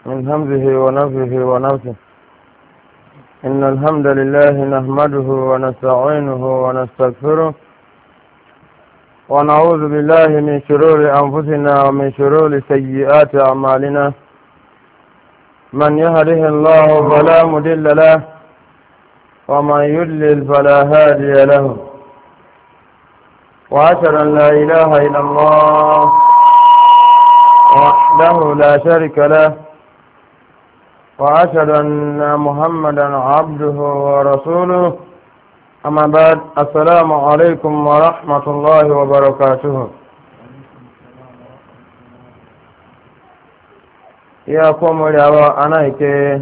من همزه ونفه ونفسه. إن الحمد لله نحمده ونستعينه ونستغفره ونعوذ بالله من شرور أنفسنا ومن شرور سيئات أعمالنا. من يهده الله فلا مضل له ومن يضلل فلا هادي له. وأشهد أن لا إله إلا الله وحده لا شريك له، وأشهد أن محمدا عبده ورسوله. أما بعد، السلام عليكم ورحمة الله وبركاته. يا قوم يا أنا كي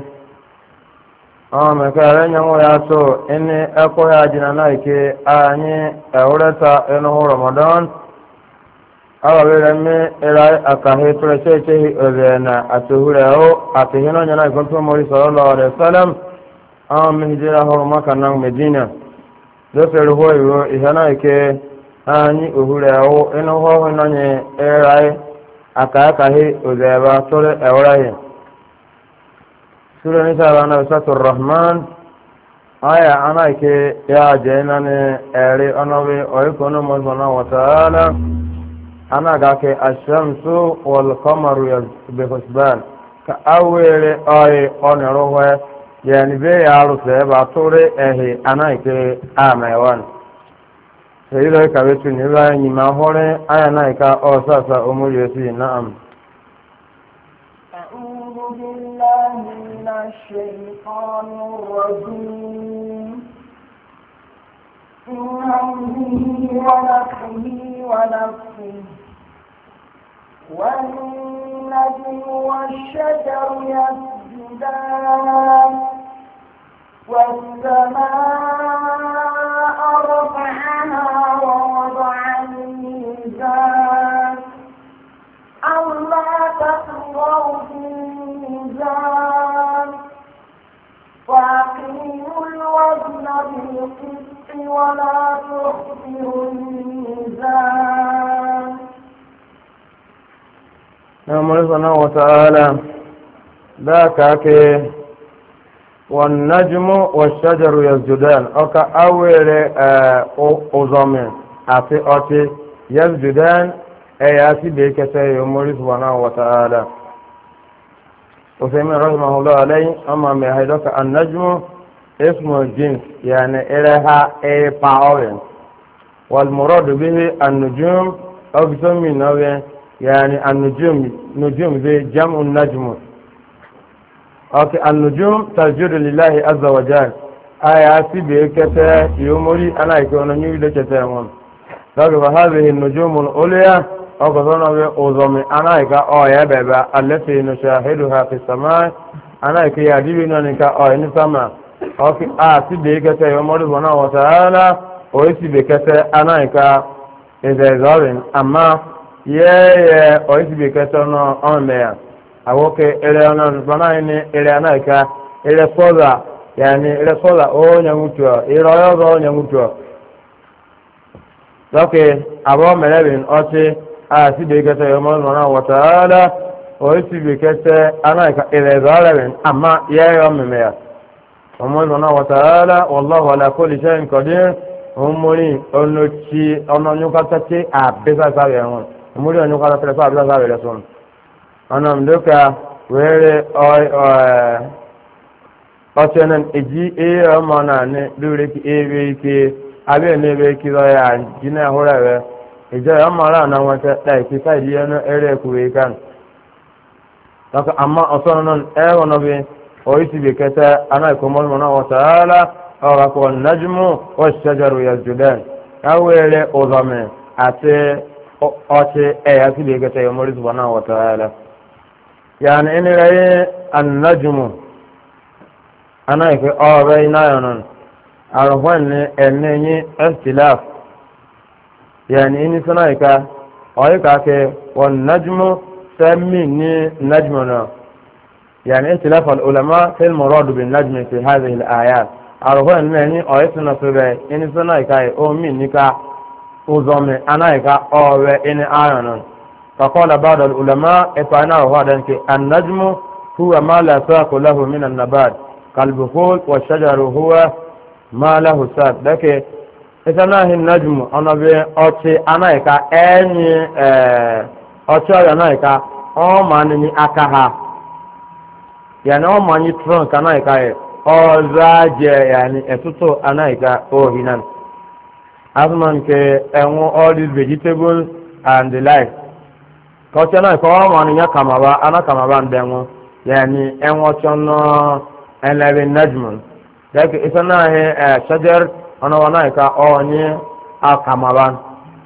مكارن يوم ياسو إني أكو يا جنانا كي أني أولتا إنه رمضان. awabireme ila akahe turecheche olena atuhureo atihino nyana ikontu mori sallallahu alaihi wasallam hijira horoma kana Medina dofero hoyo ihana ike ani uhureo eno ho nanye ila akahe ozeba tore ewrahe sura nisa bana satur rahman aya ana ike ya jenane eri onobe oyikono mo subhanahu wa ta'ala ana gake ashamsu wal qamaru bihusban ka awere ay onrowe yani be yaru se ba tore ehi ana ke amewan seyiro ka wetu ni ba ni ma hore aya na ka o sasa umuri yesi na'am. a'udhu billahi minash shaitanir rajim. من همه ونفخه ونفخه والنجم والشجر يسجدان والسماء رفعها ووضع الميزان ألا تطغوا في الميزان وأقيموا الوزن بالقسط ولا تخسروا الميزان. نعم سبحانه وتعالى ذاك والنجم والشجر يسجدان أوكا أول أوزامين أتي أتي يسجدان أي أتي بكتي يوم سبحانه وتعالى. وسيمين رحمه الله عليه أما من هيدوك النجم اسم الجنس يعني إليها أي باورين والمراد به النجوم أو بسمي نوين يعني النجوم نجوم زي جمع النجم. أوكي النجوم تسجد لله عز وجل آياتي بكتا يومري أنا يكون نيوي لكتامون لكن هذه النجوم الأولية أو كثرنا بأوزمي أنا يكا أو يبابا التي نشاهدها في السماء أنا يكا يجيبنا نكا أو نسمع أوكي آتي بكتا يومري سبحانه وتعالى ويسي بكتا أنا يكا إذا زارين أما yeye oisi biketa no onmeya awoke ele ona bana ni ele anaika ele soda yani ele soda o nyamutwa iroyo o nyamutwa doke abo melebin oti asi biketa yomo na wa taala oisi biketa anaika ele zaleben amma yeye onmeya omo na wa taala wallahu ala kulli shay'in qadir umuri onochi ononyukatati abesa sabe muri onyu kala telefa abla sabe leson ana mdoka were otenen eji amana ne dure ki ebe ki abe ne be ki ya jina horawe eja amara na wata dai ki sai no ere kuwe kan taka amma osonon wono be oisi be keta ana ko mol mona wa taala aw ko najmu wash-shajaru yasjudan awele ozame ate oche ya sibe ga tayo mori subhanahu wa ta'ala yani in rayi an-najmu ana ke awai na yonon arwan ne enni ikhtilaf yani in sanaika oy ka ke wan najmu sami ni najmuna يعني اختلاف العلماء في المراد بالنجم في هذه الآيات arwan ne ni oy suna sobe in sanaika o min nika uzome anaika owe ini ayanon فقال بعض العلماء اتعنا وهذا النجم huwa ma la saqu lahu min an-nabat kalbuhul wa shajaru huwa ma lahu saq dake isana hin najmu onobe ochi anaika enyi ochi anaika o mani akaha yani o mani trunk anaika o zaje yani etuto anaika o hinan asman ke enwo all these vegetables and the like kocha na ko mani ya kamaba ana kamaba ndenwo yani enwo chono enlebi najmun dake isana he shajar ana wanaika onye akamaban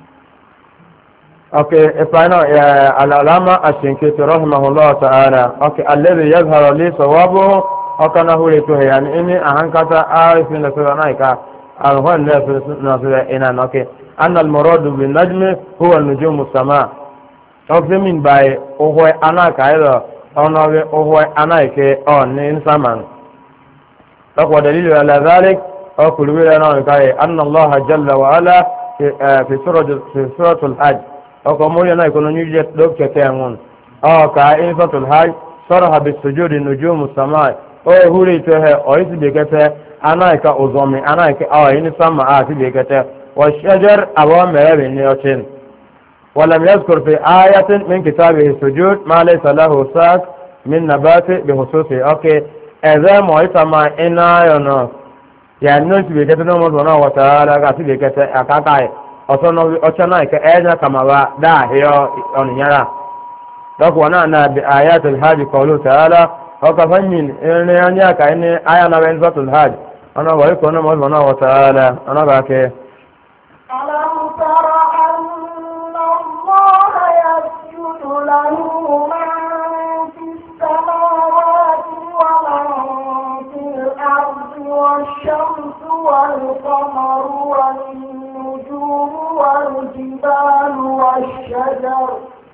okay ifana al-alama ash-shinkiti rahimahullah ta'ala okay alladhi yadhharu li sawabuhu akana hulitu yani ini ahankata arifin la sanaika alwan la nasira ina okay anna al-murad bin najm huwa an-nujum as-sama okay min by ohwe anaka ilo onawe ohwe anaike on in saman takwa dalilu ala dhalik أقول بنا أن الله جل وعلا في سورة الحج أقول لنا يكون يوجد لوك كتامون كائن سورة الحج صرح بالسجود النجوم السماء هولي تهي أويس بكته أنا كأزومي أنا كأوين سماء بكته والشجر أوام بن يوشين ولم يذكر في آية من كتابه السجود ما ليس له ساق من نبات بخصوصه أوكي إذا ما يسمى إنا ينو yani no tibe kete no mo na wa taala ga tibe kete akakai osono ochana ke enya kama ba da hiyo onyara dako na bi ayatul hajj qawlu taala wa kafanyin ene anya ka ene aya na ben zatul hajj ana wa ko no mo na wa taala ana ba ke alam tara anna allaha yasjudu lahu man fis samawati wa man fil ardi والشمس والقمر والنجوم والجبال والشجر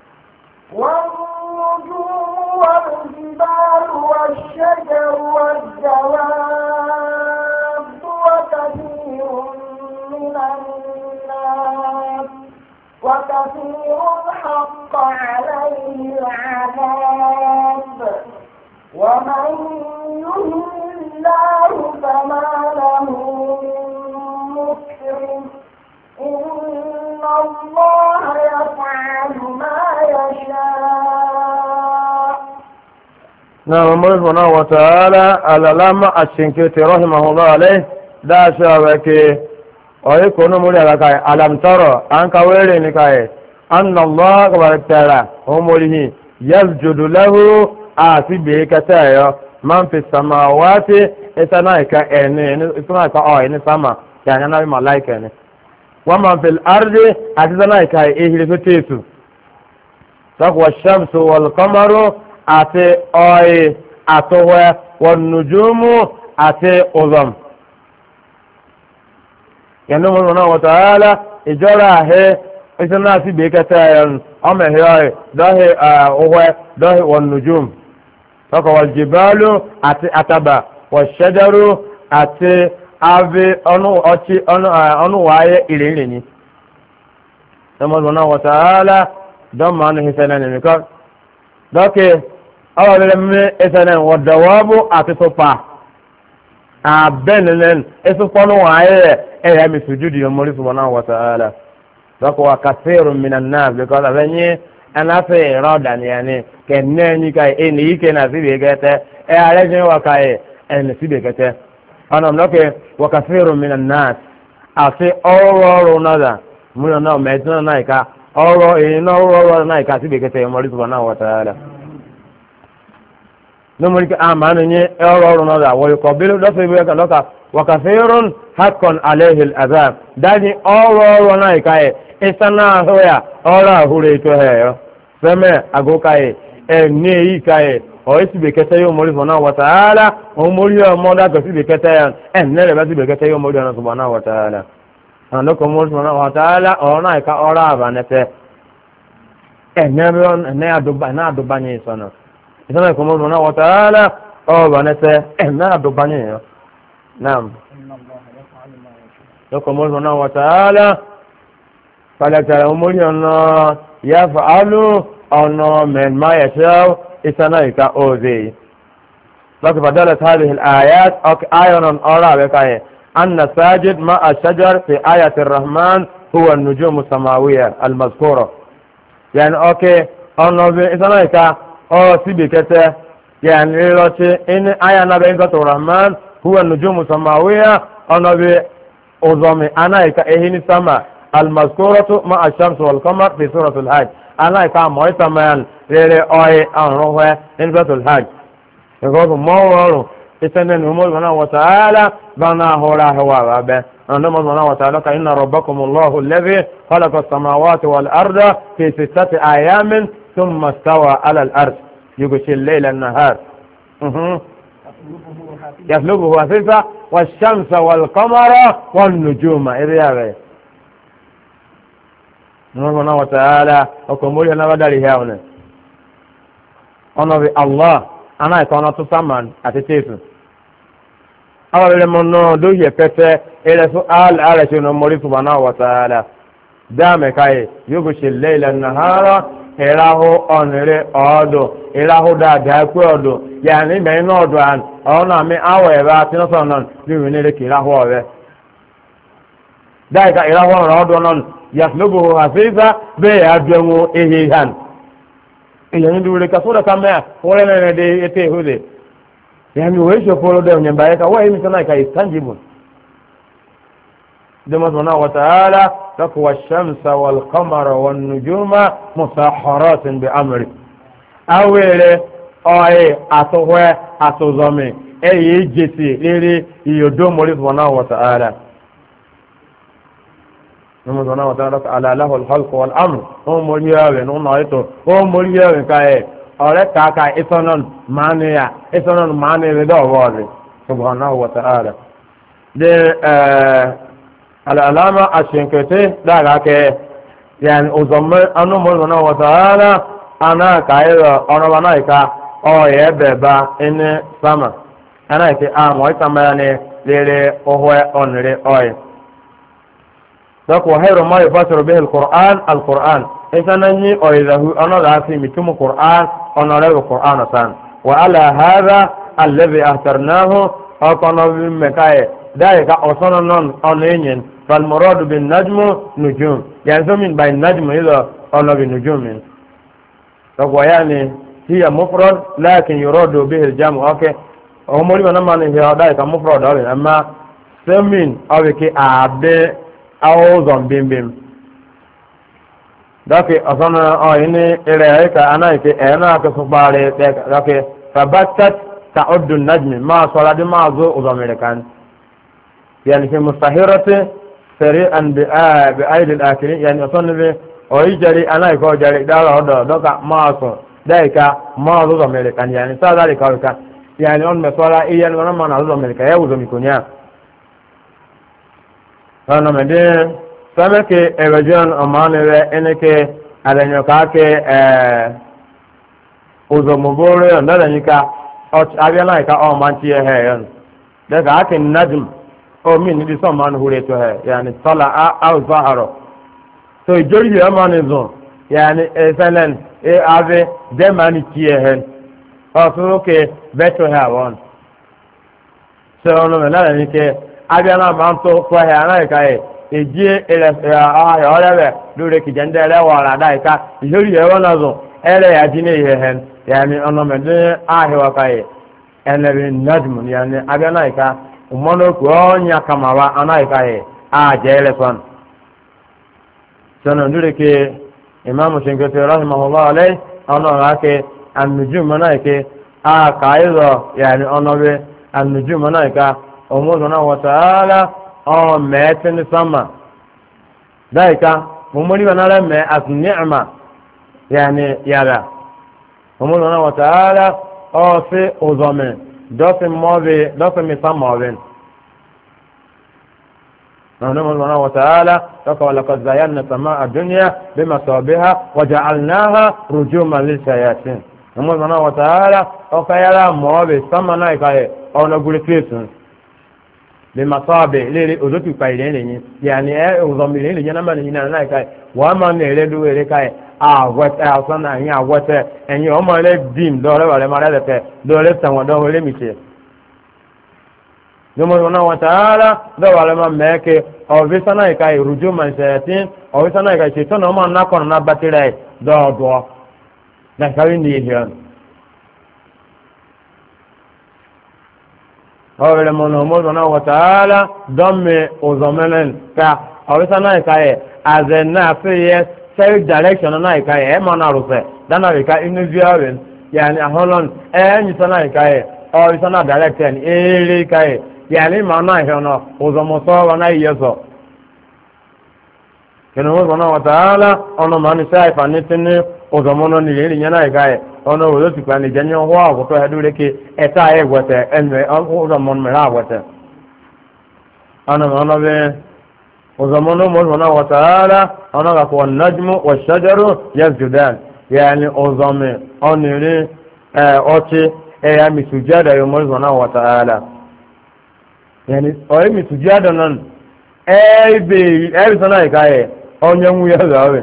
والدواب وكثير من الناس وكثير حق عليه العذاب ومن يهن الله فما له من مكرم إن الله يفعل ما يشاء. نعم الله سبحانه وتعالى على لما الشنكيتي رحمه الله عليه دا شابك ويكون مولي لكاي ألم ترى أنك ويري لكاي أن الله تبارك وتعالى وموليه يسجد له آسي بكتايا man fi samawati isanaika ene isanaika ene sama yani na malaika ne wa man fil ardi isanaika ehire fetesu takwa shamsu wal qamaru ate oy atowa wan nujumu ate uzam yani mo wa taala ijara he isanati be kata ame he dahe owa dahe wan nujum والجبال أتبا والشجر أبي أنو واي إليني سبحانه وتعالى دم عنه سنن مكان دوكي أولا من سنن والدواب أتصفى أبنن إصفانو واي إيامي سجود يوم سبحانه وتعالى دوكي كثير من الناس because أبني ana fe rodan yani kenni kai eni ike na sibe gete arejin wa kai en sibe gete ana mloke wa kathirun minan nas afi oro nada muno na medina naika oro oro naika sibe gete mo subhanahu wa ta'ala no mo ka amanu ni oro nada wa yuqabilu da sibe ka loka wa kathirun haqqan alayhi al-azab dani oro naika isana hoya ora hure to heyo seme agokaye enne ikaye o isibe kete yo mori fona wa taala o mori o moda go sibe kete yan enne le ba sibe kete yo mori na subhanahu wa taala ano ko mori fona wa taala o na ka ora abanete enne ron enne aduba ni sono isana ko mori fona wa taala o banete enne aduba ni yo nam ko mori fona wa taala fala tara mori ona yaf'alu ono men ma yashaw isana ika oze لك فدلت هذه الآيات آية أرى بكاية أن الساجد مع الشجر في آية الرحمن هو النجوم السماوية المذكورة يعني أوكي أنا بإسانيك أو سيبكته يعني لوتي إن آية نبي الرحمن هو النجوم السماوية أنا بأظمي أنايك إهين السماء المذكورة مع الشمس والقمر في سورة الحج أنايك مويتمان ليلي أوي أنروه إن سورة الحج يقول مورو إسنن هم سبحانه وتعالى بنا هورا هوا به أنما سبحانه وتعالى إن ربكم الله الذي خلق السماوات والأرض في 6 أيام ثم استوى على الأرض يغشي الليل النهار يطلبه حثيثا والشمس والقمر والنجوم إذا سبحانه وتعالى وكمل لنا بدل هنا أنا الله أنا يكون تسمى أتتيسو أولا من دوهي كتة إلى سؤال على شنو مريض سبحانه وتعالى دام كاي يغشي الليل النهار إله أنري أودو إله دا كودو يعني من أودو أن أنا من أوي باتنا صنن لمن لك إله أوي ذلك إله أودو أن يطلبه حفيظا بيأدمو إهيهان يعني دولة كسورة كما ولا ندي يتهودي يعني ويش يقولوا ده من بعيك وهي مثلنا كيستنجبون دم سبحانه وتعالى تقوى الشمس والقمر والنجوم مسخرات بأمره أولي أي أتوه أتوزمي أي جتي لري يدوم سبحانه وتعالى دم سبحانه وتعالى على له الخلق والأمر هم مليون ونعيته هم مليون كاي أولا كاكا إثنان مانيا بدأ واري سبحانه وتعالى دي العلامة الشنكتي داك يعني أزمي أنه سبحانه وتعالى أنا كايرا أنا بنايكا أو يبقى إن سما أنا كي أموي سمعني للي أهو أنري أوي ذاك وهير ما يفسر به القرآن إذا نجي أو إذا هو أنا راسي متم القرآن أنا له القرآن سان وعلى هذا الذي أهترناه أو كنا بمكاي ذلك أصلا نون أنين فالمراد بالنجم نجوم يعني زمين بين النجم إذا أنا بالنجوم فهو يعني هي مفرد لكن يراد به الجمع أوكي هم اللي بنما هي ذلك مفرد أما زمين أو كي أبي أو زمبين بيم dake asana ini ire ka anaike ena ka subare dake fabattat ta'uddu an-najm ma saladi ma zu uzamirikan yani fi mustahirati sari'an bi aidi al-akilin yani asana bi oyjari anaike ojari dala odo doka ma so daika ma zu uzamirikan yani sa dalika ka yani on mesala iyan wana ma zu uzamirikan ya uzamikunya ana mede sameke evasion amanere eneke adanyoka ke uzomobore ndadanyika abiana ka o manti he yon daga ake najm o min di so man hure to he yani tala au zaharo so jori amanizo yani esalen ave de mani tie he o so ke beto he won so no na ni ke abiana manto ko he anaika e eje ele ọrẹbẹ lórí kìjẹndẹ ẹlẹwọ ọ̀làdá ìka ìlórí ẹwọ náà zùn ẹlẹ àdínní ihe hẹn yàní ọ̀nàmẹdẹ ahìwọ̀ká yẹ ẹnẹbi nàdùmù yàní abẹ náà ìka ọmọdékù ọ̀nyà kàmàwá anáìka yẹ àjẹ ẹlẹfọn. sọnà lórí kí imaamu shinkete rahimahullah alẹ ọ̀nà ọ̀làkẹ ànùjùmọ̀ náà ìke àkàyèrò yàní ọ̀nàbẹ ànùjùmọ̀ náà ìka ọmọdé wọ̀tàálà o metin sama daika mumuni wanala me as ni'ma yani yala umulana wa ta'ala o fi uzame dofi mobe dofi mi samoben umulana wa ta'ala faka walaqad zayyana samaa dunya bimasabiha waja'alnaha rujuman lishayatin umulana wa ta'ala o kayala mobe sama na ikaye o na gure kristo بمصابة ليلي أزوتي بايلين يعني أظمي ليلي ينما نينا نايكاي وما نيلدو إليكاي أغوت أصلا أني أغوت أني أما لك دين دولة ولا مرادة دولة سوى دولة ميشي Jomo wana wa taala do wala ma meke o visana ikai ruju man shayatin o visana ikai cheto no man na kono na batire do na kawi ni hiyan o wala mono wana wa taala domme o zamenen ka o visana ikai azena fiye self direction na ikai e mana ruse dana ikai inu viawen yani aholon ni sana ikai o visana direction ere ikai yani maana hiyo uzomoto wana yeso keno wana wa taala ono mani sai fanitini uzomono ni yeli nyana ikae ono uzo tikani janyo hwa ko to hadureke eta egwete enwe uzomon mera gwete ana be uzomono mo wana wa taala ono ga ko najmu wa shajaru yasjudan yani uzome onire oti ya misujada yo mo wana wa taala yani oyi mitujada nan sana ikaye onye nwuye zawe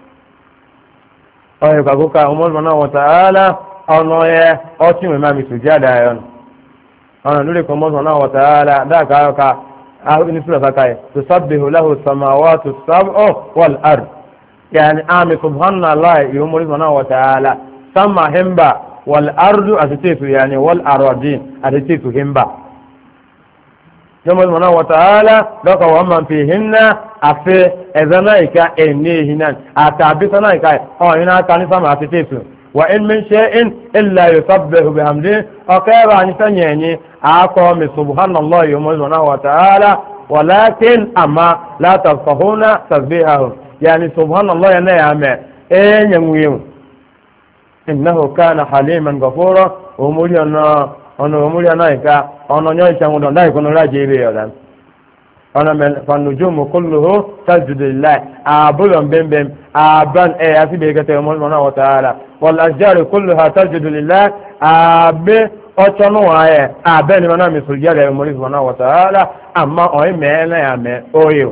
oyi kaguka umar mana wa ta'ala ono ye oti me ma mitujada yon ana nule ko umar mana wa ta'ala da ka ni sura kai tusabbihu lahu samawati sab'u wal ard yani ami subhanallah umar mana wa ta'ala sama himba wal ardu atatifu yani wal aradin atatifu himba يوم المنا وتعالى لك ومن فيهن أفي إذنائك إنيهن أتعبثنائك هنا كان سمع تتيسو وإن من شيء إلا يصبح بحمده أكيب عن سنيني أقوم سبحان الله يوم المنا وتعالى ولكن أما لا تفقهون تسبيحه يعني سبحان الله ينعم إن يمويون إنه كان حليما غفورا ومولينا ono omuri anaika ono nyoy changudo ndai kono raje ibe yodan ono men fanujumu kulluhu tasjudu lillah abulon bembem aban asibe gate mo mona wa taala wal ashjaru kulluha tasjudu lillah abe ochono wae aben mana mi sujada mo mona wa taala amma oy mena ya me oyo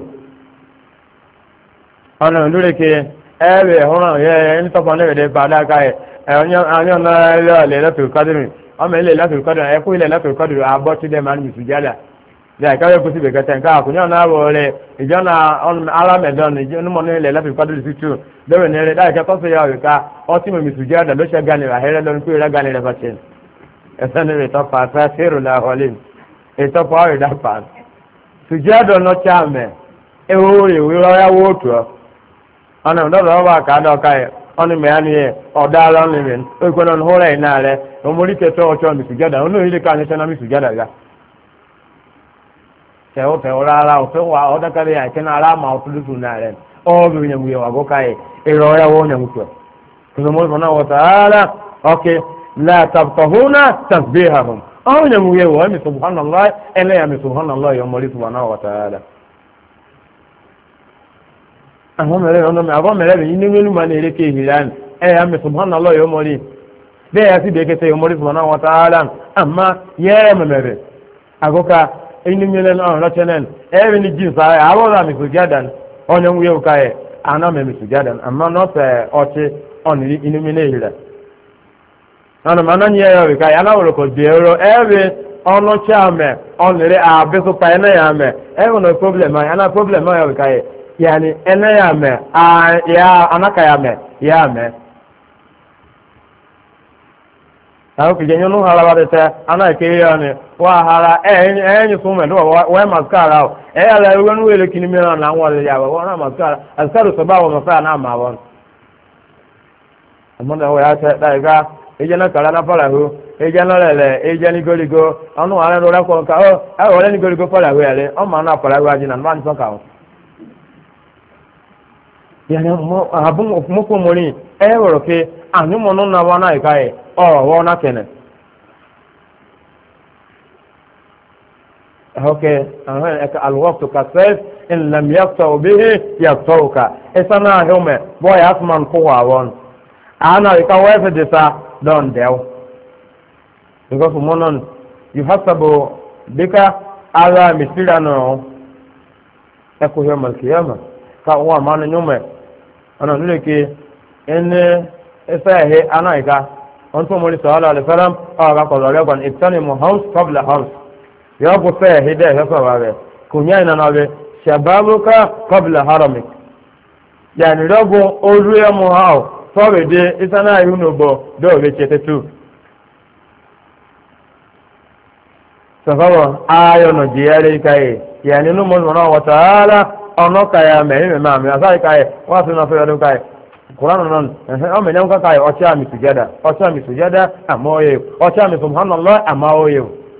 ono ndureke ebe hono ye en to bane de bada kai anyo na le tu kadiri ọmọ ilẹ̀ láti ìkọ́dọ̀ ẹ̀kú ilẹ̀ láti ìkọ́dọ̀ àbọ̀ tí dẹ̀ máa ń mìsù jálà bí àìkáwé kú sí ìbẹ̀kẹ́tẹ̀ nǹkan àkùnyàn náà wọ̀ rẹ̀ ìjọ náà alámẹ̀dọ́n ìjọ nímọ̀ ní ilẹ̀ láti ìkọ́dọ̀ sí tù lórí ní rẹ̀ dáìkẹ́ tó fẹ́yà ọ̀rẹ́ká ọtí mi mìsù jálà ló ṣe gani rà hẹ́rẹ́ lọ́nà kúrẹ́ gani rẹ̀ fàṣẹ ẹsẹ̀ ní rẹ̀ tọ́pà fẹ́ fẹ́rù làhọ́lẹ̀ ìtọ́pà ọ̀rẹ́ dápà sùjádọ̀ náà chàmẹ̀ ehórè wíwáyáwó òtù ọ̀nà ìdọ́dọ̀ ọba àkàdọ̀ káyẹ̀ ọnụ mẹ anụ yẹ ọdaala ọnụmẹ okwere ọnụ hụrụ ị na-arẹ omori kẹtọ ọchọ misujada ọnụ oyi ka anyị sena misujada ya tẹwọ tẹwọ rárá òfẹ wa ọdọkari ya kẹ n'ara ma ọtụtụ na-arẹ ọbụ nyẹmuyẹ wa gọka yẹ ịrọ ya wọ nyẹmutọ kòsòmọlù fọnà wọta ara ọkẹ látàkọhúnà tasbihahum ọ nyẹmuyẹ wọ ẹmi subhanallah ẹlẹyà mi subhanallah yọ mọlì fọnà wọta ara àwọn mẹrẹ ọ̀nà mẹ àwọn mẹrẹ yìí nínú ìlúmọ ní eréke ìhìlán ẹ àmì subhanallah yóò mọrí bẹ́ẹ̀ yà sí bẹ́ẹ̀kẹsẹ̀ yóò mọrí subhanahu wa ta'ala àmà yẹ́ mẹmẹrẹ àgọ́ka inú mílẹ̀ náà lọ́tẹ́nẹ̀ ẹ̀rẹ́ ní jíǹsì àwọn ọ̀rọ̀ àmì sùjádàn ọ̀nà ń wíwú káyẹ̀ àná mẹ̀mí sùjádàn àmà nọ́ọ̀fẹ̀ ọtí ọ̀nà inú mílẹ̀ ìhìlẹ̀ ọ̀nà màná ní ẹ̀rọ rẹ̀ káyẹ̀ aláwòrán kò dé ẹ̀rọ ẹ̀rẹ́ ọ̀nà chàmẹ̀ ọ̀nà àbẹ́sọ̀pá ẹ̀ náà yà mẹ̀ ẹ̀rọ náà problem náà yà káyẹ̀ yani ene ya me ya anaka ya me ya me aho ki jenyo no hala barete ana ke ya ne wa hala enyi sume do wa maskara o ala ewe nu ele kini mera na nwa ya wa na maskara askaru saba wa mafa na ma won amanda wa ya ta da ga ejana kala na pala ho ejana lele ejani goligo anu ala ro ra ko ka o a wole ni goligo pala ho ale o ma na pala ho ajina man so ka o yani abun moko mori e woro ke anu mo no na wa na ikai o wo na kene okay al waqtu ka sayf in lam yaqta bihi yaqtauka esana hume boy asman ko wa won ana ka wa fe desa don dew because monon yuhasabu bika ala misira no eko yo malkiyama ka wa manu nyume ana nuleke ene esahe anaika onto mori sallallahu alaihi wasallam aga ko lore kon itani mu house qabla house ya ko sahe de ya ko wawe kunya ina nawe shababuka qabla haramik yani rogo oruya mu hao sobe de isana yunubo do be chetetu sọfọwọ ayọ nọ jìyàrá ikaye yẹni inú mọ sọnà wọtaala ọ̀nà kaya mẹ́rin mẹ́rin àmì àsáyé kaye wọ́n sì náà fẹ́rẹ́ ló kaye kuranu nọ ọmọ ìyẹn ká kaye ọtí àmì sùjádà àmọ́ oyè ọtí àmì subhanallah àmọ́ oyè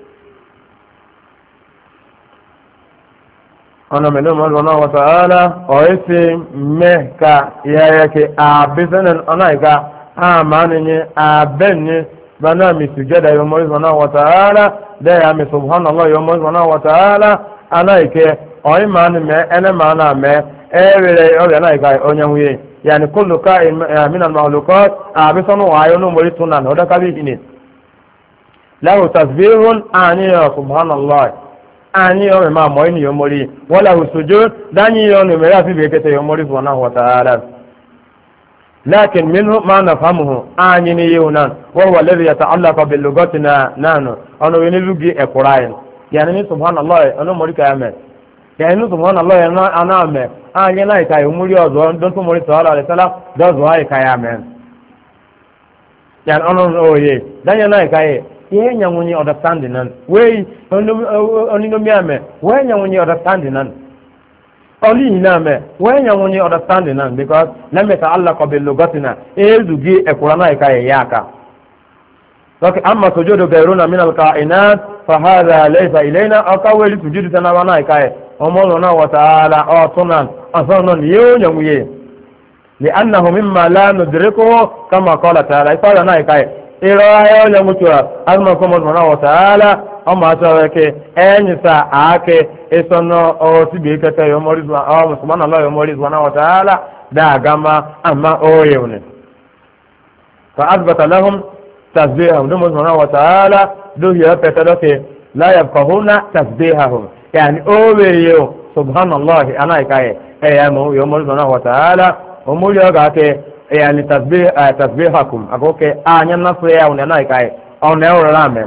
ọ̀nà mẹ́rin mọ sọnà wọtaala ọ̀yẹ́ sí mẹ́ka yẹ́yẹ́ kí àbísẹ́nẹ̀ ọ̀nà ìka àmàlẹ́yìn àbẹ́ni bana mi sujada yo mo subhana wa ta'ala da ya mi subhanallah yo mo subhana wa ta'ala anaike oyi man me ene mana me ewere o ya naika onyanwe yani kullu ka'in min al-makhluqat abisanu wa ayunu mo tunan oda kabi ini lahu tasbihun ani subhanallah ani yo ma mo ni yo mori wala sujud dani yo no me ya fi be kete yo mori subhana wa ta'ala لكن منه ما نفهمه آنيني يونان وهو الذي يتعلق بلغتنا نانو أنه ينلقي إقرائن يعني سبحان الله أنه مريك أمين يعني سبحان الله أنا أمين آنينا إكاي أمولي أزوان دون سمولي صلى الله عليه وسلم دوزوا إكاي أمين يعني أنه أوه دانينا إكاي يه نياموني understanding nan wey onino miame wey nyamunyi understanding nan oli iname wey nyamunyi understanding nan because lam yata'allaq bil lugatina ezugi ekurana ikaye yaka لكن أما سجود غيرنا من الكائنات فهذا ليس إلينا أقوى سجود تنوانا إكاية أمولنا وتعالى أعطنا أصلا يوم لأنه مما لا ندركه كما قال تعالى إفادنا إكاية إرواية يوم أزمكم سبحانه وتعالى أما أتوك أنسى آكي إسانا أو سبيكة يوم رزوان سبحان الله يوم رزوان وتعالى دا غما أما أويون فأثبت لهم تسبيحهم دم سبحانه وتعالى دو يبتدك لا يفقهون تسبيحهم يعني أوبيو سبحان الله أنا إكاية أيامه يوم سبحانه وتعالى ومولي أغاك يعني تسبيحكم أقولك آنيا نصريا ونأنا إكاية أو نور رامن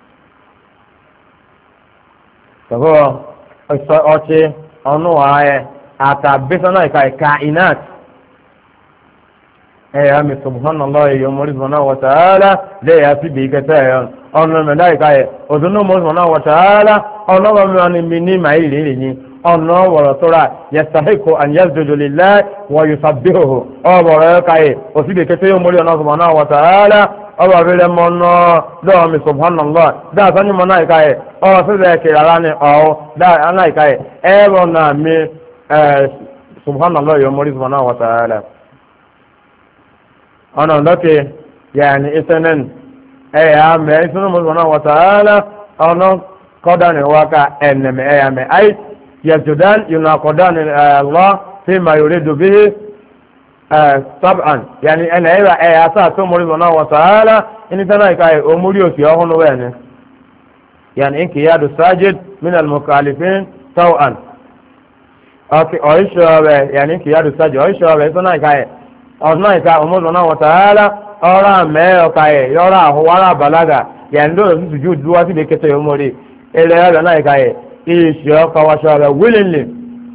فهو أشي أنو آية أتبسنا إكاية كائنات ami subhanallah yo mori subhanahu wa ta'ala le ya fi bi kete yon ono malaika e odono mo subhanahu wa ta'ala ono wa mi mini mai le ni ono woro tora yastahiqu an yasjudu lillahi wa yusabbihuhu o woro kai o fi bi kete yo mori ono subhanahu wa ta'ala o wa bele mono do mi subhanallah da sani malaika e o se de ke ara ni o da malaika e wona mi subhanallah yo mori subhanahu wa ta'ala أنا لك يعني إثنين أي عام إثنين مزمنا وتعالى أنا قدان واقع إنما أي عام أي يسجدان يناقضان الله فيما يريد به طبعا يعني أنا أي أساس مزمنا وتعالى إن تنايك أي أموريو سياهون وين يعني إنك ياد الساجد من المخالفين طوعا أوكي أيش يعني إنك ياد الساجد أيش تنايك أي ọ̀nà ìka ọmọdún náà wọ̀tàálá ọ̀rọ̀ àmẹ́ ọ̀ka ẹ̀ yọ́rọ̀ àhúwárà bàlágà yàndó ìsújú dúwá sí lè kẹta ìmọ̀rí ilẹ̀ ọ̀rọ̀ náà ìka ẹ̀ iṣẹ́ ọkọ̀ wáṣọ rẹ̀ willingly.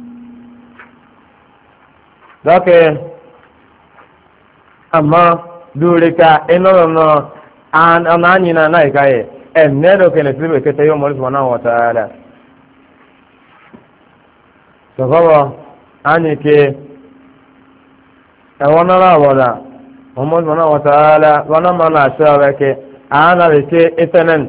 lọ́kẹ́ àmọ́ lórí ka iná lọ́nà ọ̀nà ànyìnà náà ìka ẹ̀ ẹ̀mẹ́dọ̀kẹ̀lẹ̀ sí lè kẹta ìmọ̀rí sọ̀rọ̀ náà wọ̀tàálá. sọ̀kọ́bọ̀ ànyìnkè ẹ̀wọ́n náà wọ̀dà ọmọdé náà wọ̀tàálà wọn náà máa ṣe ọ̀rẹ́ kí àánà lè ṣe ìfẹ́nẹ́n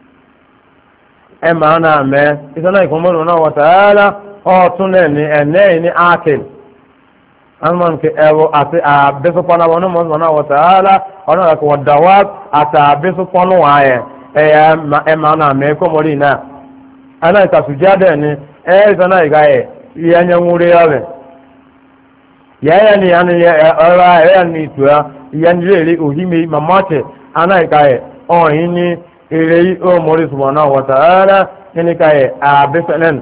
ẹ̀ máa náà mẹ́ ìfẹ́nẹ́ ìkọ́mọdé náà wọ̀tàálà ọ̀tún náà ní ẹ̀nẹ́ ní ákìl àwọn kì ẹ̀wọ̀ àti àbẹ́sọ̀pọ̀nà wọn náà náà wọ̀tàálà ọ̀nà ìkọ̀ wọ̀dàwà àti àbẹ́sọ̀pọ̀nà wáyẹ̀ ẹ̀ máa náà mẹ́ kọ́mọdé náà ẹ̀nà ìkàsùjádẹ̀ ni ìfẹ́nẹ́ ìgáyẹ̀ ìyẹn yaya ni yani ọ̀rọ̀ ẹ̀yà ni ìtura ìyẹn lè rí òhìmẹ̀ mamọ́tẹ̀ anáìka ẹ̀ ọ̀hìn ní ilei o mori subhanahu wa ta'ala ni kai abisanan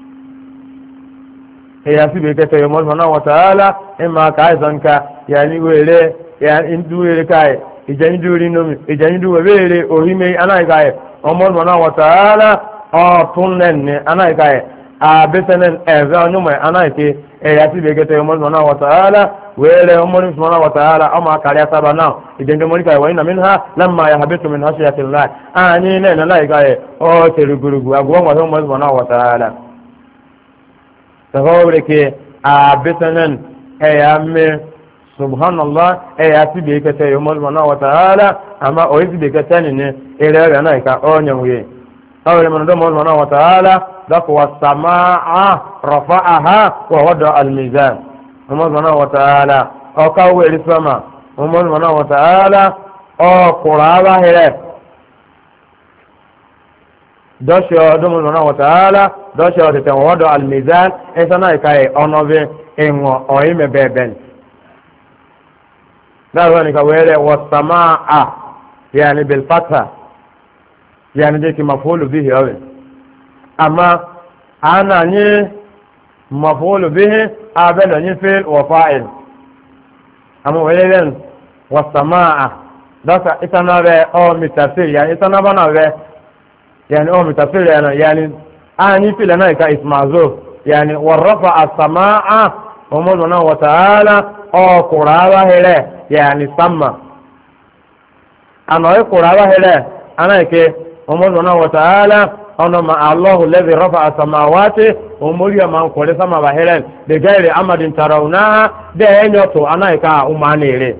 ya sibe kete yo mori subhanahu wa ta'ala imma kai zanka yani wele yani indu wele kai ijani duri nomi ijani du wele ohime anai kai o mori subhanahu wa ta'ala o tunnen ni anai kai abisanan eza nyuma anai ke ya sibe kete yo mori subhanahu wa ta'ala wele o mori subhanahu wa ta'ala ama kariya sabana idan mori kai wa inna minha lamma yahbitu min hasiyati allah ani ne na lai kai o terugurugu agwa wa mori subhanahu wa ta'ala tawore ke abisanan ayamme subhanallah ayati be kete yo mori subhanahu wa ta'ala ama o isi be kete ne ere na ka o nyanwe awre man do mori subhanahu wa ta'ala dakwa samaa rafa'aha wa wada al-mizan Umar subhanahu wa ta'ala o kawo erisama Umar subhanahu wa ta'ala o quraba hele dosho do Umar subhanahu wa ta'ala dosho te wado al mizan esana kai onobe enwo o ime beben dawani ka wele wa samaa yani bil fatha yani de ki mafulu bihi awe ama ana ni مفعول به أبدا يفعل وفاعل أما ولين والسماع ده إتنا أو متفسير يعني إتنا بنا يعني أو متفسير يعني أني في لنا كاسم معذوف يعني والرفع السماع ومولنا وتعالى أو قرابة هلا يعني سما أنا قرابة هلا أنا كي ومولنا وتعالى أنا مع الله الذي رفع السماوات ومولي ما كل سما بهلن بغير أمد ترونها ده ينتو أنا كا أماني لي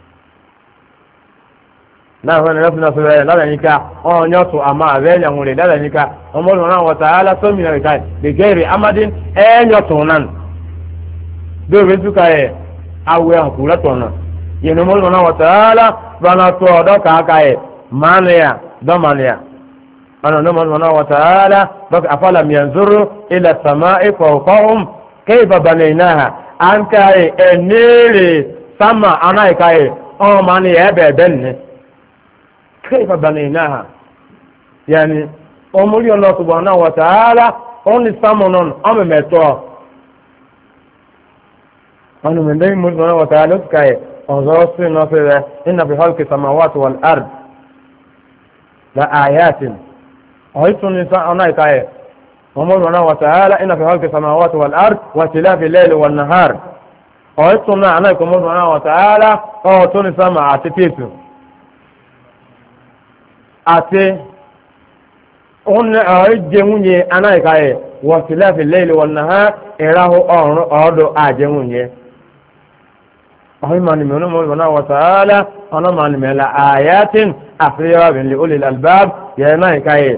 لا هو نفسنا سبحانه لا نيكا أو ينتو أما بين يمولي لا نيكا ومولنا وتعالى سمينا كاي بغير أمد ينتو نان دو بيسوكاي أو يهكولتونا ينمولنا وتعالى بناتو دوكا كاي مانيا دومانيا أنا نمر سبحانه وتعالى بك أفلم ينظروا إلى السماء فوقهم كيف بنيناها أنك النيل سما أنا كاي أو ماني أبدا كيف بنيناها يعني أمري الله سبحانه وتعالى أن سامونون أم متوا أنا من دين سبحانه وتعالى كاي أنظروا إن في خلق السماوات والأرض لآيات ويسون الإنسان أنا كاي ومولنا وتعالى إن في خلق السماوات والأرض واختلاف الليل والنهار ويسون أنا كمولنا وتعالى أو تون سما أتيتو أتي أن أجمعني أنا كاي واختلاف الليل والنهار إله أرد أجمعني أهي ماني من مولنا وتعالى أنا ماني من آيات أخرى لأولي الألباب يعني كاي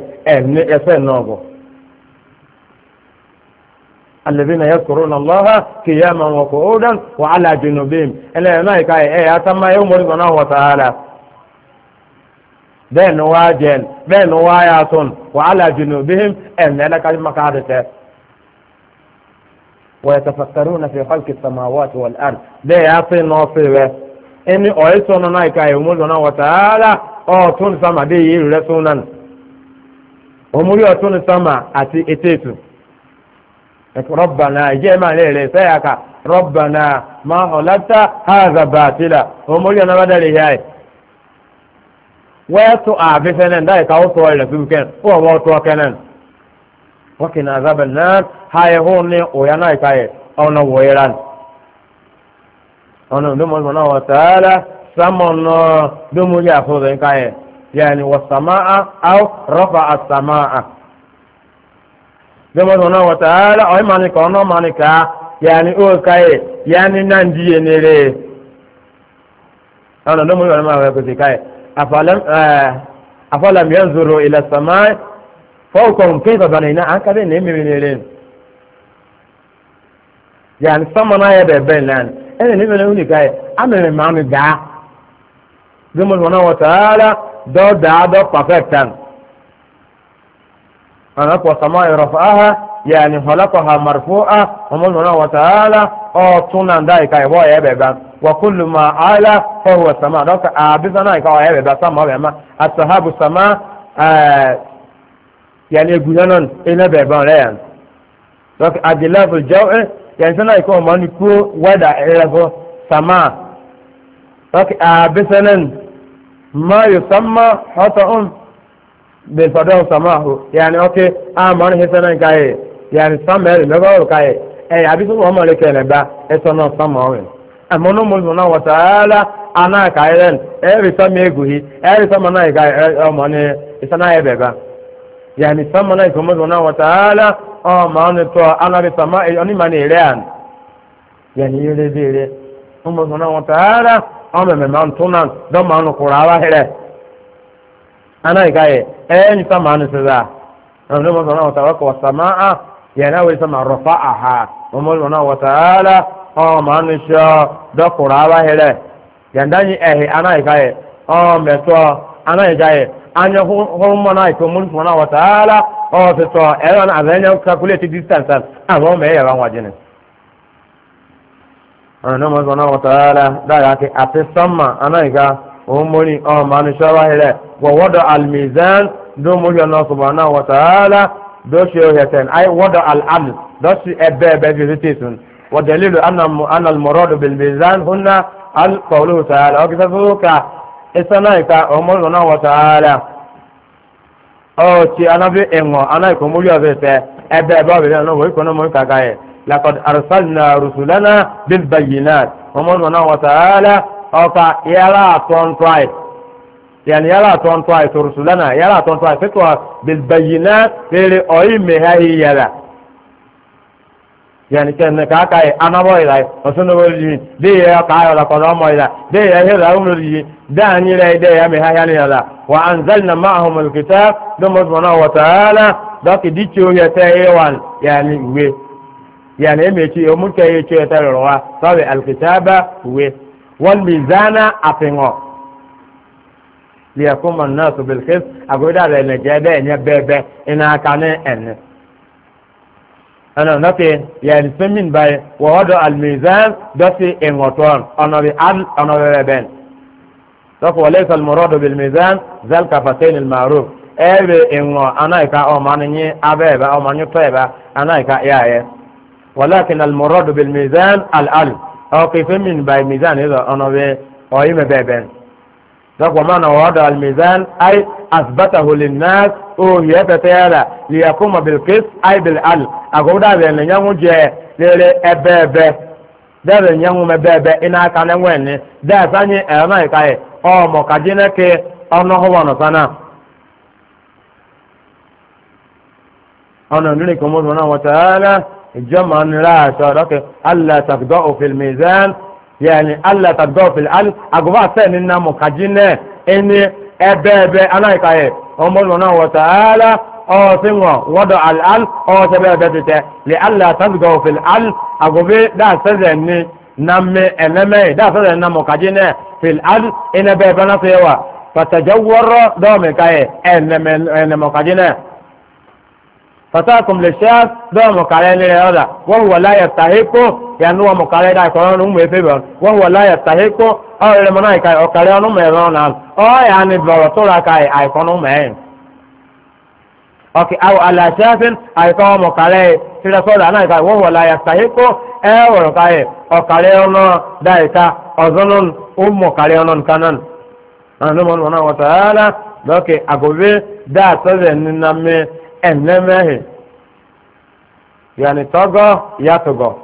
الذين يذكرون الله قياما وقعودا وعلى جنوبهم الا هناك اي اتما يوم ربنا وتعالى بين واجن بين واياتون وعلى جنوبهم ان لك المقعدة ويتفكرون في خلق السماوات والارض ده يعطي ناصر اني اويتون نايك يوم ربنا وتعالى او تون سما دي رسولنا omuri otun sama ati etetu rabbana jema lele sayaka rabbana ma halata hadha batila omuri na badali hay wa tu abifenen dai ka oto ile suken o wa to kenan wakina azaban nar hay honni o yana kai ona woyeran ona ndumo wa taala samono dumuri afo den kai يعني والسماء أو رفع السماء كما سبحانه وتعالى أي مانك أنا مانك يعني أول كاي يعني ننجي نيري أنا نمر ما أقول كاي أفلم ينظروا إلى السماء فوقهم كيف بنينا أنك بين نيرين يعني السماء يبقى بين لان أنا نمر كاي أمر ما نجا كما سبحانه وتعالى دو دادو perfectan أنا قوى سماء رفعها يعني خلقها مرفوعة ومولنا وتعالى أو تنان دايك يبوى يبقى وكل ما عالى فهو السماء دوك أبسنا يكوى يبقى سماء بما السحاب السماء yani egunanon ina be ban reyan donc adilaful jawi yani sana iko mani ko wada elafo sama donc abisanan ma yusamma hata'un bil fadaw samahu yani okay man hisanan kai yani samel mego kai abisu mo male kene ba esono samawen amono mo na wa taala ana kairen sami eguhi sama na kai mane isana ebeba yani sama na ikomo na wa taala man to ana bi sama oni mane rean yani yele dire mo na wa taala me man tunan do man ko rawa hele ana kai ni sama na seza no mo na wa taala ko samaa yana wa sama rafa'aha mo na wa taala man sha do ko rawa hele yandani ana kai meto ana kai anya ho mana ko mun subhanahu wa ta'ala to eran azanya calculate distance amo me ya wajine ana mo subhanahu wa ta'ala da yake atisama ana ga o moni man shawa hele wa wada al mizan do mo ya na subhanahu wa ta'ala do shi yeten ai wada al adl do shi ebebe visitation wa dalilu anna al murad bil mizan hunna al qawluhu ta'ala o kisafuka isanaika umul wa ta'ala ti anabi enwo anaiko muri avete ebe ba be no wo ikono mo kakaye laqad arsalna rusulana bil bayyinat umul wa ta'ala o ka yara ton try yani yara ton try rusulana yara ton try fitwa bil bayyinat fere oyi mehayi yara yani kan ka kai anabo ila osono wori de ya ka ya ko mo ila de ya he ra umri da ni la de ya me ha yani ala wa anzalna ma'ahum alkitab dum subhanahu wa ta'ala da ki dicho ya tayewan yani we yani me ci o muke ye ci ta rowa sabe alkitaba we wal mizana apengo li yakum an-nas bil qist agoda la ne jade nya bebe ina kane en ana nake yani femin bay wa wada al mizan dasi en woton ana ben donc walaysa al murad bil mizan zal kafatain al ma'ruf ebe en ana ka o manni abeba o manni toeba ana ka yaye walakin al murad bil mizan al o femin bay mizan ido ana be o yime beben donc ومعنى وضع الميزان أي أثبته للناس هي تتيالا ليقوم بالقسط أي بالعدل أقول ده بأن ينمو جاء لأبابة ده بأن ينمو مبابة إنا كان وين ده ثاني أنا يكاي أو مكاجينة كي أنا هو نصنا أنا نريكم سبحانه وتعالى الجمع لا شارك ألا تفضعوا في الميزان يعني الله تبقى في الألف أقوى سننا مكاجنة إني أبابي أنا كاي أمرنا وتعالى أو سنوا وضع الألف أو سبابتك لألا تبقى في الألف أقوى دا سنني نمي أنمي دا سننا مكاجنة في الألف إن بابنا سيوا فتجور دومي كاي أنمي مكاجنة فتاكم للشاذ دوم مكالين لهذا وهو لا يستحق يعني هو مكالين دا يكون أمه يفبر وهو لا يستحق أو لمنا يكاي أو كالين أمه يرونان أو يعني بلطورة كاي يكون أمه أوكي أو على شاف يكون مكالين في رسول أنا يكاي وهو لا يستحق أو كاي أو كالين دا يكا أظن مكالين كانان أنا من وتعالى أوكي أقول دا سيدنا نمي ennemehi yani togo ya togo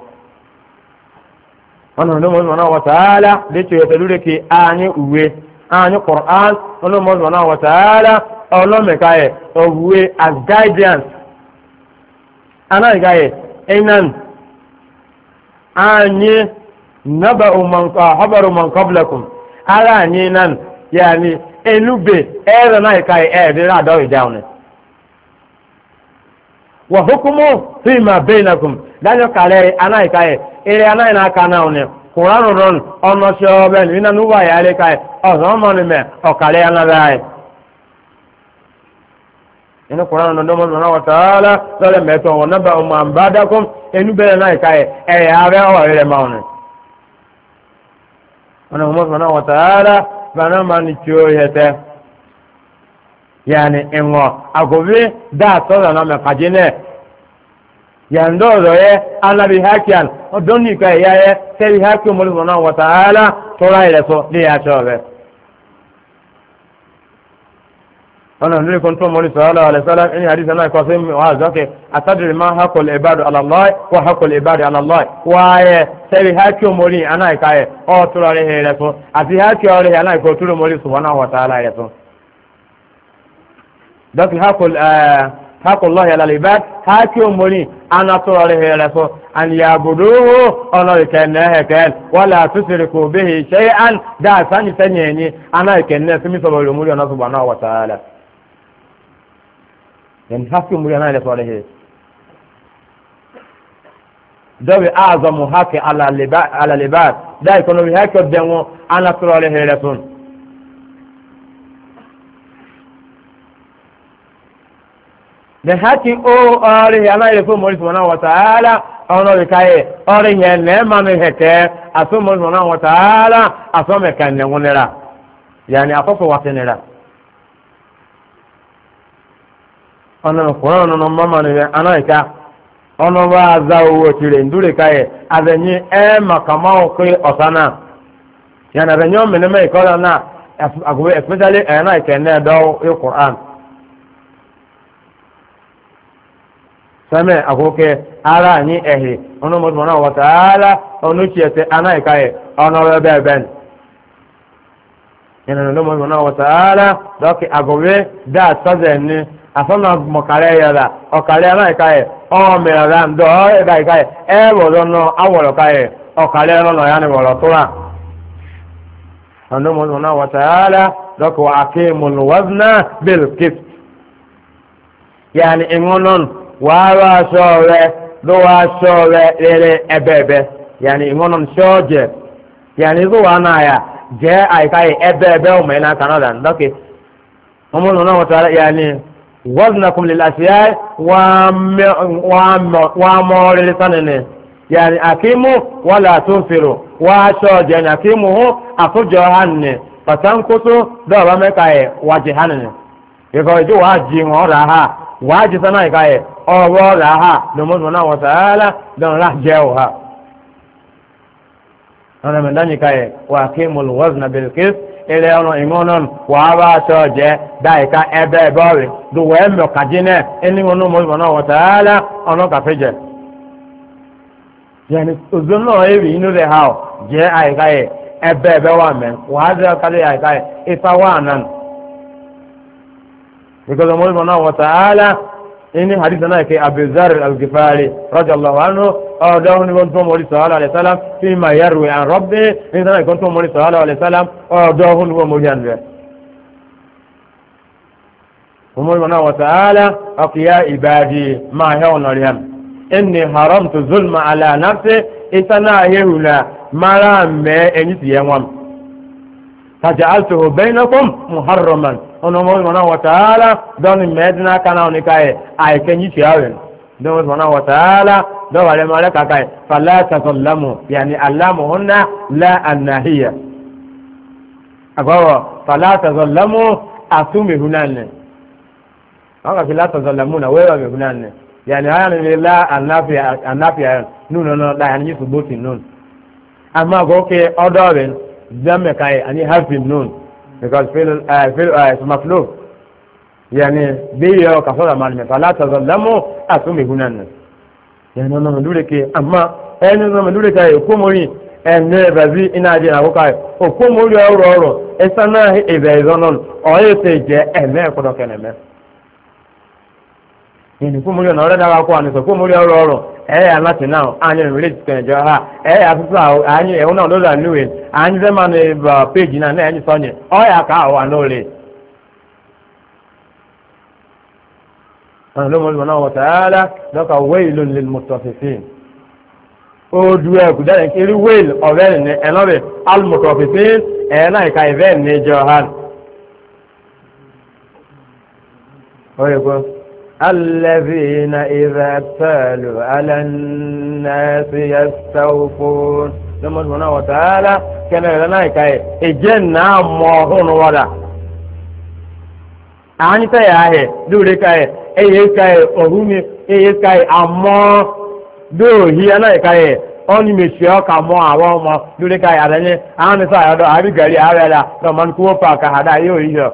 ono ndo mo na wa taala de to yelure ki anyi uwe anyi qur'an ono mo na wa taala ono me kai uwe as guidance ana gaye inan anyi naba'u man habaru man qablakum ala anyi nan yani enube era na kai de ra do down wa hukumu fima bainakum danyo kale anai kai ere anai na kana one qur'an ron ono shoben ina nuwa ya le kai o zaman me o kale anai ina qur'an no mo na wa taala dole me to wona ba umma badakum enu be nai kai ave o ere maune ona mo na wa taala bana mani cho yete yani enwo agobe da so na me kajine yando roye anabi hakian odoni ka yaye sebi hakiu mo subhanahu wa ta'ala tora ile so ni ya chobe ana ndio kontu mo sallallahu alaihi wasallam in hadith na kwa sema wa zake atadri ma hakul ibadu ala allah wa hakul ibadi ala allah wa sebi hakiu mo ni ana ikaye o tora ile so ati hakiu ile ana ko tura mo subhanahu wa ta'ala ile so donc حق الله على العباد حاكم مني أنا طول له أن يعبدوه أنا كأنه كان ولا تشركوا به شيئا دا ثاني ثاني أنا كأنه سمي سبب الأمور أنا سبحانه وتعالى يعني حاكم مني أنا لصالحه ده أعظم حق على العباد ده يكون بحق الدم أنا طول له the haki o ori ana ile fún mori subhanahu wa ta'ala ono le kai ori yen ne ma me heke aso mori subhanahu wa ta'ala aso me kan ne wonera yani akoso watenera ono ko ono no mama ne ana ka ono wa za owo tire ndure kai azenyi makama o ko osana yana azenyo me ne me ko na agwe especially ana ka ne do e Quran same agoke ara ni ehi ono mo bona wa taala onu chiete anai kai ono be ben ena no mo bona wa taala doki agowe da sazen afana mo kare yala o kare anai kai o me ran do e kai e wo no aworo kai o kare no ya ni wo tora ono mo bona wa taala doki wa aqimul wazna bil qist yani engonon wàá aṣọ rẹ ló wá aṣọ rẹ rere ẹbẹẹbẹ yàní ìwọ̀n ṣọ́ọ̀jẹ̀ yàní ló wà náà yà jẹ́ àyíká yìí ẹbẹẹbẹ ọmọ yìí náà kan náà lọ́kì ọmọ náà wọ́n tọ́ra yàní wọ́n lè láṣìíyá wọ́n mọ́ rere sánni yàní àkímú wọ́n là tó fèrò wọ́n aṣọ́ọ̀jẹ̀ ní àkímú àfújọ hàn ní pàtàkùtù dọ́ọ̀bá mẹ́ka yìí wájì hàn ní ìkọ̀ ìjọ wàá jí wọn rà ha wàá jí sánà ìka yìí ọwọ́ rà ha lọ́mọdún náà wọ́n sàálà dọ̀n rà jẹ́ ò ha. ọ̀nà mẹ́ta ká yẹ wà kí mọ̀lúwọ́sì náà bẹ̀rẹ̀ kí ilé ọ̀nà ìwọ̀n náà wà á bá aṣọ jẹ́ dáìka ẹbẹ̀ bọ́ọ̀rì dùwọ̀ ẹ̀mọ̀ kàjí náà ẹni wọn lọ́mọdún náà wọ́n sàálà ọ̀nà kàfẹ́ jẹ. yẹni òzò náà èrì inú rẹ̀ ha ọ̀ jẹ́ àyíká yẹ ẹbẹ̀ ẹbẹ̀ wà mẹ́ wà á dẹ́ kálí àyíká yẹ ifá wà náà. because ọmọdún náà wọ́n sàálà ini hadith na ke Abu Dharr al-Ghifari radiyallahu anhu ọdọ ni wọn tún mọ̀rí sallallahu alaihi wasallam fi ma yarwi an rabbi ní sọ́nà ìkan tún mọ̀rí sallallahu alaihi wasallam ọdọ ni wọn mọ̀rí ànú rẹ̀. umar wana wa ta'ala aqiya ibadi ma hawna riham inni haramtu zulma ala nafsi isana yehula mara me enyi tiyanwam faja'altuhu bainakum muharraman ono mo mana wa taala don medna kana onikaye ay kenyi tiawen don mo mana wa taala do wale malaka kai fala tasallamu yani allamu hunna la annahiya agawa fala tasallamu asumi hunanne anga fala tasallamuna wewa be hunanne yani haya ni la annafiya nuno no da yani suboti nun amma goke odoren jamme kai ani harfin nun because fil mafluf yani biyo kasola malme fala tazallamu asumi hunan yani no ndure ke amma ene no ndure kai okomori ene bazi inaje na ko kai okomori oro esana ebe izonon oyete je ene ko do keneme yani komori na ore da ko ani so komori oro alati now anyi relate to enjoy ha atutu anyi e una do da nuwe anyi ze man page na na anyi sonye ya ka wa no le Allah subhanahu wa ta'ala doka wailun lil mutaffifin o duwe ku da kiri wail over ne enobe al mutaffifin na ka even ne johan oyego الذين إذا اكتالوا على الناس يستوفون لما سبحانه وتعالى كان لنا كاي اجنا موهون ولا ani ta ya he dure kai eye kai ohumi eye kai amo do hi ana kai oni me se o ka mo awon mo dure kai adanye ani sa ya do ari gari awela do man ku pa ka hada yo yo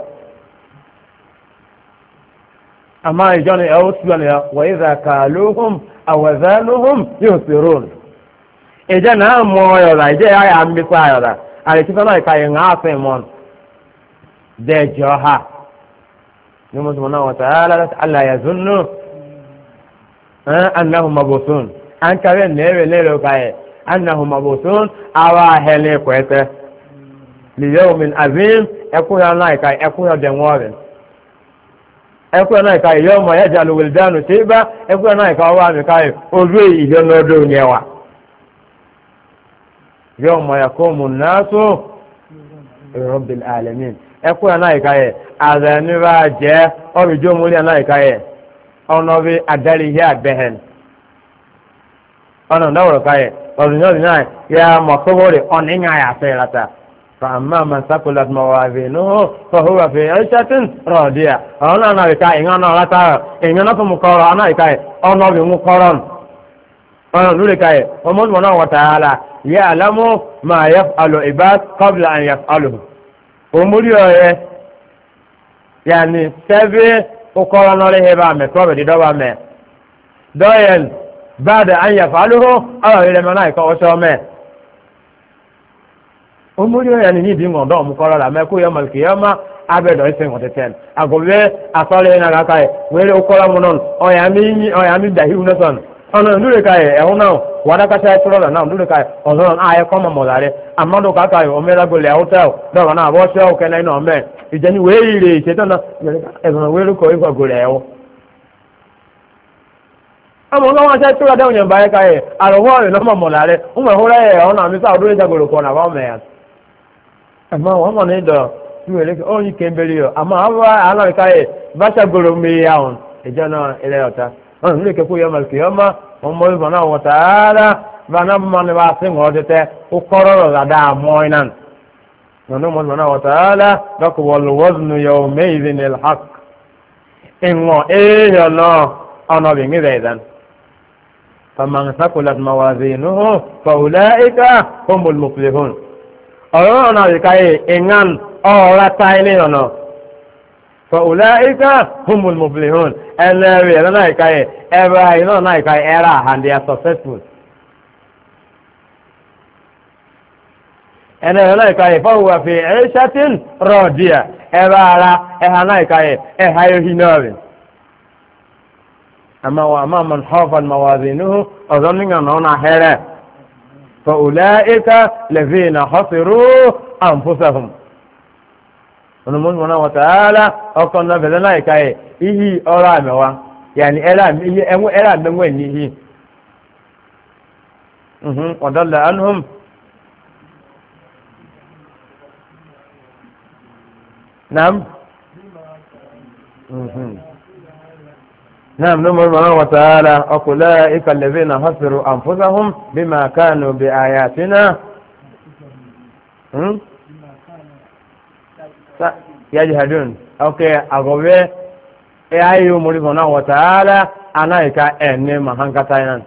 ama ijone e o su ya wa idha kaluhum aw wazaluhum yusirun eja na mo yo la je ya ambi sa yo la ari ti na kai nga fe mon de joha numu subhanahu wa ta'ala alla yazunnu annahum mabusun an kawe ne lo kai annahum mabusun awa hele kwete li yawmin azim ekuya na kai ekuya de ngore ekuya na kai yawma yajalu wildanu tiba ekuya na kai wa mi kai oru ihe no do nyewa yawma yaqumu an-nasu rabbil alamin ekuya na kai azani ba je obijo muri na kai ono bi adari hi abehen ono ndawro kai orinyo na ya makobore oninya ya felata fa amma man sakulat mawazinuhu fa huwa fi 'ishatin radiya ona na kai ngana lata ngana ko mukoro ana kai ono bi mukoron ono nure kai omo subhanahu wa ta'ala ya'lamu ma yaf'alu ibad qabla an yaf'aluhu omuriyo ye yani sebe ukora nore heba me ko be do ba me doyen bada an yafaluhu aw ile malaika o so me umuri yani ni bi ngondo mu kora la me ko yo mal kiyama abedo ise ngoteten agobe asole na ga kai wele ukora mu non o ya mi dahi unason ono ndure kai e ona wada ka sai tro na ndure kai o zo na aye ko mo dare amado ka kai o mera go le hotel do na bo se o kenai no me ijeni we ire setana e zo we ko e go le o amo no wa sai tro da onye ba kai aro ho re no mo dare o mo ho re o na mi sa o do ja go ko na ba me ya ama wa mo ne do mi le o yi kembeli yo ama awa ala kai ba sa go me ya on e jana ile ota on le ke ku ya mal kiyama ọmọ ìbọnà wọ̀tàálà vanamani bá sí ńgọ́ tẹ́tẹ́ ó kọ́rọ̀ rọ̀dá mọ́ iná nínú ọmọ ìbọnà wọ̀tàálà lọ́kọ̀ wọ̀lúwọ́sùnù yóò méjì ní ilhaq ìwọ̀n èèyàn náà ọ̀nà bí ní rẹ̀dán faman sakulat mawazinuhu faulaika humul muflihun ọ̀rọ̀ ọ̀nà àríkáyé ìngán ọ̀rọ̀ táìlì ọ̀nà فأولئك هم المفلحون الذي لا يكاي ever you know na kai era and they are successful and la kai fa huwa fi 'ishatin radiya ebara ehana kai ehayo hinawe ama wa man hafa mawazinuhu azaninga naona here fa ulaika ladhina khasiru anfusahum onomo wa ta'ala okonna bedana kai ihi ora mewa yani era menwe nihi wadalla anhum nam نعم نمر الله وتعالى أولئك الذين خسروا أنفسهم بما كانوا بآياتنا يجهدون أوكي أقوى أي يوم الله وتعالى أنا إكا أني مهان كتاينا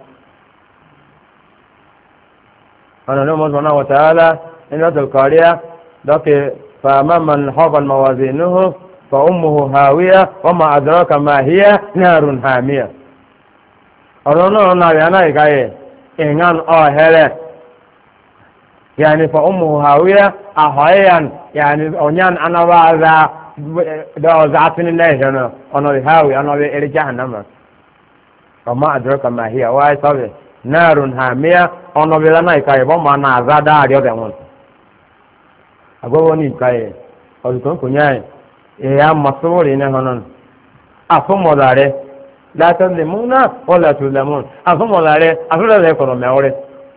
أنا نمر الله وتعالى إن هذا القرية دوكي فأما من خاف موازينه فأمه هاوية وما أدراك ما هي نار حامية أرونا نبي أنا إكاي إنان أهله يعني فأمه هاوية أهيا يعني أنيان أنا وذا ده ذاتين الله هنا أنا هاوي أنا بإرجعنا وما أدراك ما هي واي صبي نار حامية أنا بلنا إكاي وما نازدا عليهم أقول إكاي أقول كنياي ya masori ne hanan afomolare la tadlimuna wala tudlamun afomolare afura le kono meore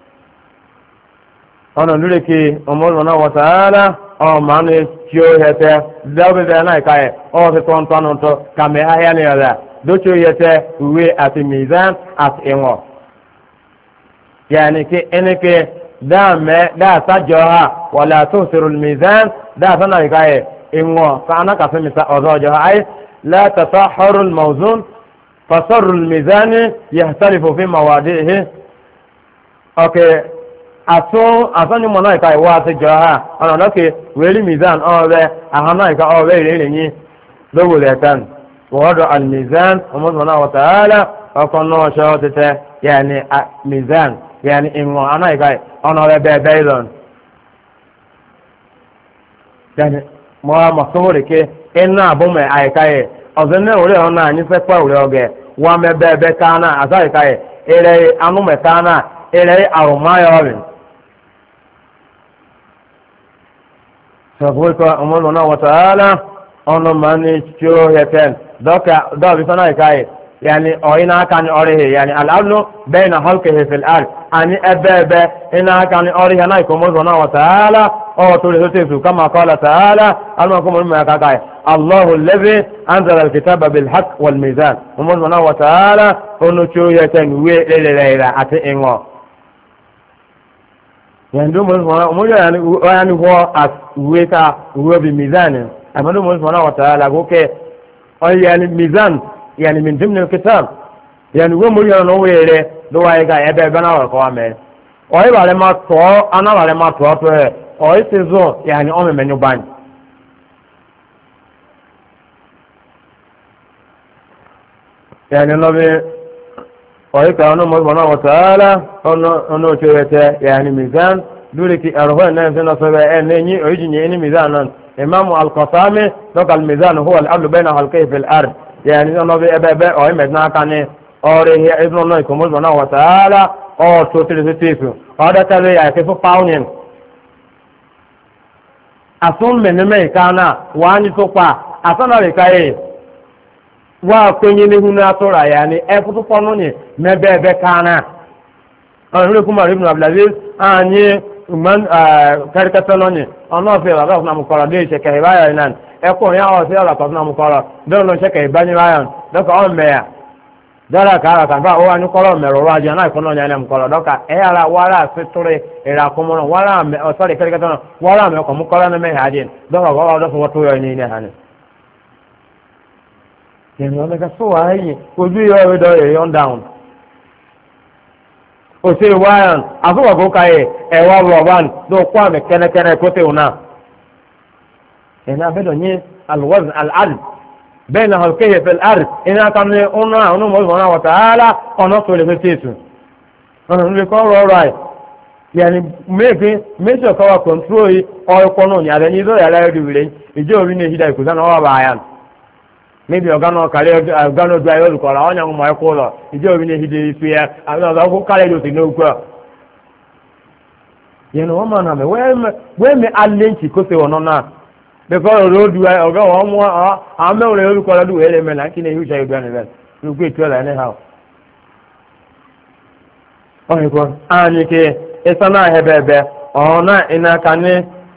ona nure ki omol na wa taala o mane tio hete dawe be na kai o se ton ton to kame ha ya ne ala do tio yete uwe ati mizan at enwo yani ki eneke da me da sajoha wala tusiru al mizan da sana kai ingo kana ka femi sa ozojo ai لا تصحر الموزون فصر الميزان يختلف في مواضعه اوكي asọ́nyí mọ̀ náà ìka ìwọ́ àti jọ ha ọ̀nà lọ́kẹ̀ wẹ́lí mizan ọ̀rẹ́ àhánà ìka ọ̀rẹ́ ìrìnrìn yìí lówó lẹ́tàn wọ́ọ̀dọ̀ almizan ọmọdún náà wọ̀tàálà ọkọ̀ náà ṣọ́ tẹ́tẹ́ yàní mizan yàní ìwọ̀n àná ìka ọ̀nà rẹ̀ bẹ́ẹ̀ bẹ́ẹ̀ lọ́n. yàní mọ́ mọ̀sọ́wọ́ rẹ̀ ké iná àbúmọ̀ àìka yẹ ọ̀sẹ̀ náà wọlé ọ̀nà àyífẹ́ pẹ́ wọlé ọ̀gẹ̀ wọ́n mẹ́ bẹ́ẹ̀ bẹ́ẹ̀ kánà àtà ìka yẹ ẹ̀rẹ́ anúmẹ̀ kánà ẹ̀rẹ́ àrùmáyọ̀ sabuka umar wa ta'ala ono mani cho yeten doka do bi sana kai yani oina kan ore yani al amnu baina halqihi fil ard ani ababa ina kan ore yana ko umar wa ta'ala o to le tesu kama qala ta'ala alma kum ma ka kai allah alladhi anzala al kitaba bil haqq wal mizan umar wa ta'ala ono cho yeten we lele ati enwo yanzu mun yani ho as weka uwe mizani amadu mun subhanahu wa ta'ala goke ay yani mizan yani min dimn alkitab yani wo muri no were do wa ga ebe bana wa ko ame oyi bare ma to ana bare ma to to e oyi sezo yani o me menyu ban yani no be oyi ka ono mo subhanahu wa ta'ala ono chewete yani mizan dure ki arho na zena sabe enni oyijini ni mizan imam al-qasami doka al-mizan huwa al-adl bayna halqihi fil ard yani ono be ebe oyi medna kane ore he ibn no ko mo subhanahu wa ta'ala o to tisu oda tale ya ke fo paunin asun meneme kana wani to pa asana le kai wa kwenye ni hunu atora yani efutu pono ni mebebe kana anure kuma ibn abdulaziz anyi man karikatano ni ono fe la na mukora de se kai baya nan e ko ya o se la ko na mukora do no se kai bani baya do ko on meya dara ka ka ba o anu koro mero wa ja na ko no nya na mukora do ka e ala wala fitore era ko mo wala me o sorry karikatano wala me ko mukora na me hadin do ko wala do ko to yo ni ne hanin yẹn wọn lẹka sọ wàá yìí ojú yọ ọrẹ dọ yẹ yọn dáhùn òsè wáyàn àfọwọ́kọ káyẹ ẹ̀wà rọ̀bán ló kó àmì kẹ́nẹ́kẹ́nẹ́ kó tẹ̀wọ̀n náà ẹ̀nà abẹ́dọ̀ yín alwọ́n al'ad bẹ́ẹ̀ náà kéye fẹ́ al'ad ẹ̀nà kan ní ọ̀nà ọ̀nà mọ̀lùmọ̀ náà wọ̀tá ààlà ọ̀nà tó lè fi tẹ̀sù ọ̀nà nílé kọ́ rọ̀rọ̀ ẹ̀ yẹn méjì ọ̀kọ́wà kọ̀ntró yìí ọ̀ẹ́kọ́ náà ní àbẹ̀ ní ìdó yàrá ẹ̀rù rẹ̀ ìjọ orí ní ìhídà ìkùsà náà wà báyà maybe ọgánà kàlẹ́ ọgánà ojú ayé olùkọ́ ọ̀la ọ̀nyà ń mọ̀ ẹ̀kọ́ lọ ìjọ orí ní ìhídà ìfi ẹ̀ àwọn ọ̀gá ọkọ̀ kálẹ̀ ló ti ní okú ẹ̀. yẹn ni wọ́n máa nà mẹ́ wẹ́ẹ́ mi alẹ́ ń tì kó se wọ̀nà náà bẹ́ẹ̀ kọ́ ọ̀rọ̀ ojú ayé ọ̀gá wọn mú àwọn mẹ́wọ̀n olùkọ́ lọ́dún wẹ́ẹ́ lẹ́mẹ́ náà kí ni ìhúṣà ìgbà níbẹ̀ lókè tó ẹ̀la ẹni ha. ọ̀hìnkọ́ ànyìnkè ẹ̀sán náà hẹ́bẹ̀ẹ́bẹ́ ọ̀nà ìnáka ní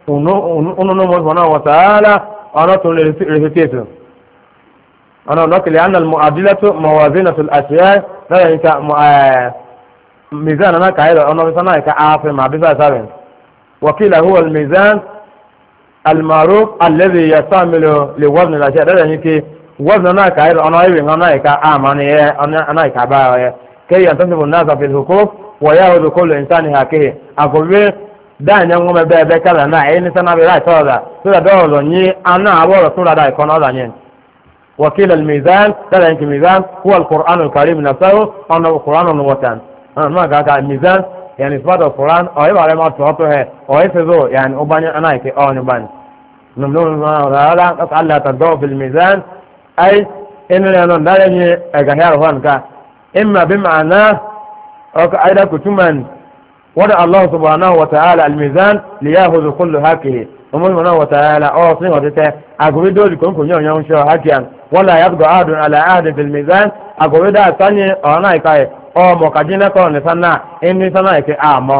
أنا نقول لأن المعادلة موازنة الأشياء لا يعني ميزان أنا كهذا أنا مثلا كعافر مع بيسا سبعين وكيل هو الميزان المعروف الذي يستعمل لوزن الأشياء لا يعني وزن أنا كهذا أنا أيوة أنا كأمانة أنا كبار كي ينتصف الناس في الحقوق ويأخذ كل إنسان حقه أقول dan yan ngome be kala na e ni sana be ra to da so da do lo ni ana aworo so da ko na da nyen وكيل الميزان لا يمكن الميزان هو القرآن الكريم نفسه أنه القرآن الوطن ما قال الميزان يعني صفات القرآن أو يبقى على ما تحطه أو يفزو يعني أباني أنا كي أو نباني نمنون هذا أسأل لا تدعو في الميزان أي إن لأنه لا يجي أجهر هونك إما بمعنى أو أيضا كتما وضع الله سبحانه وتعالى الميزان ليأخذ كل حقه ومن وتعالى أو صنع وتته أقول دول كن يوم شو حكيان ولا يبقى عاد على عاد في الميزان أقول ده ثاني أنا كاي أو مكاجينا كون سنة إني سنة كي أمو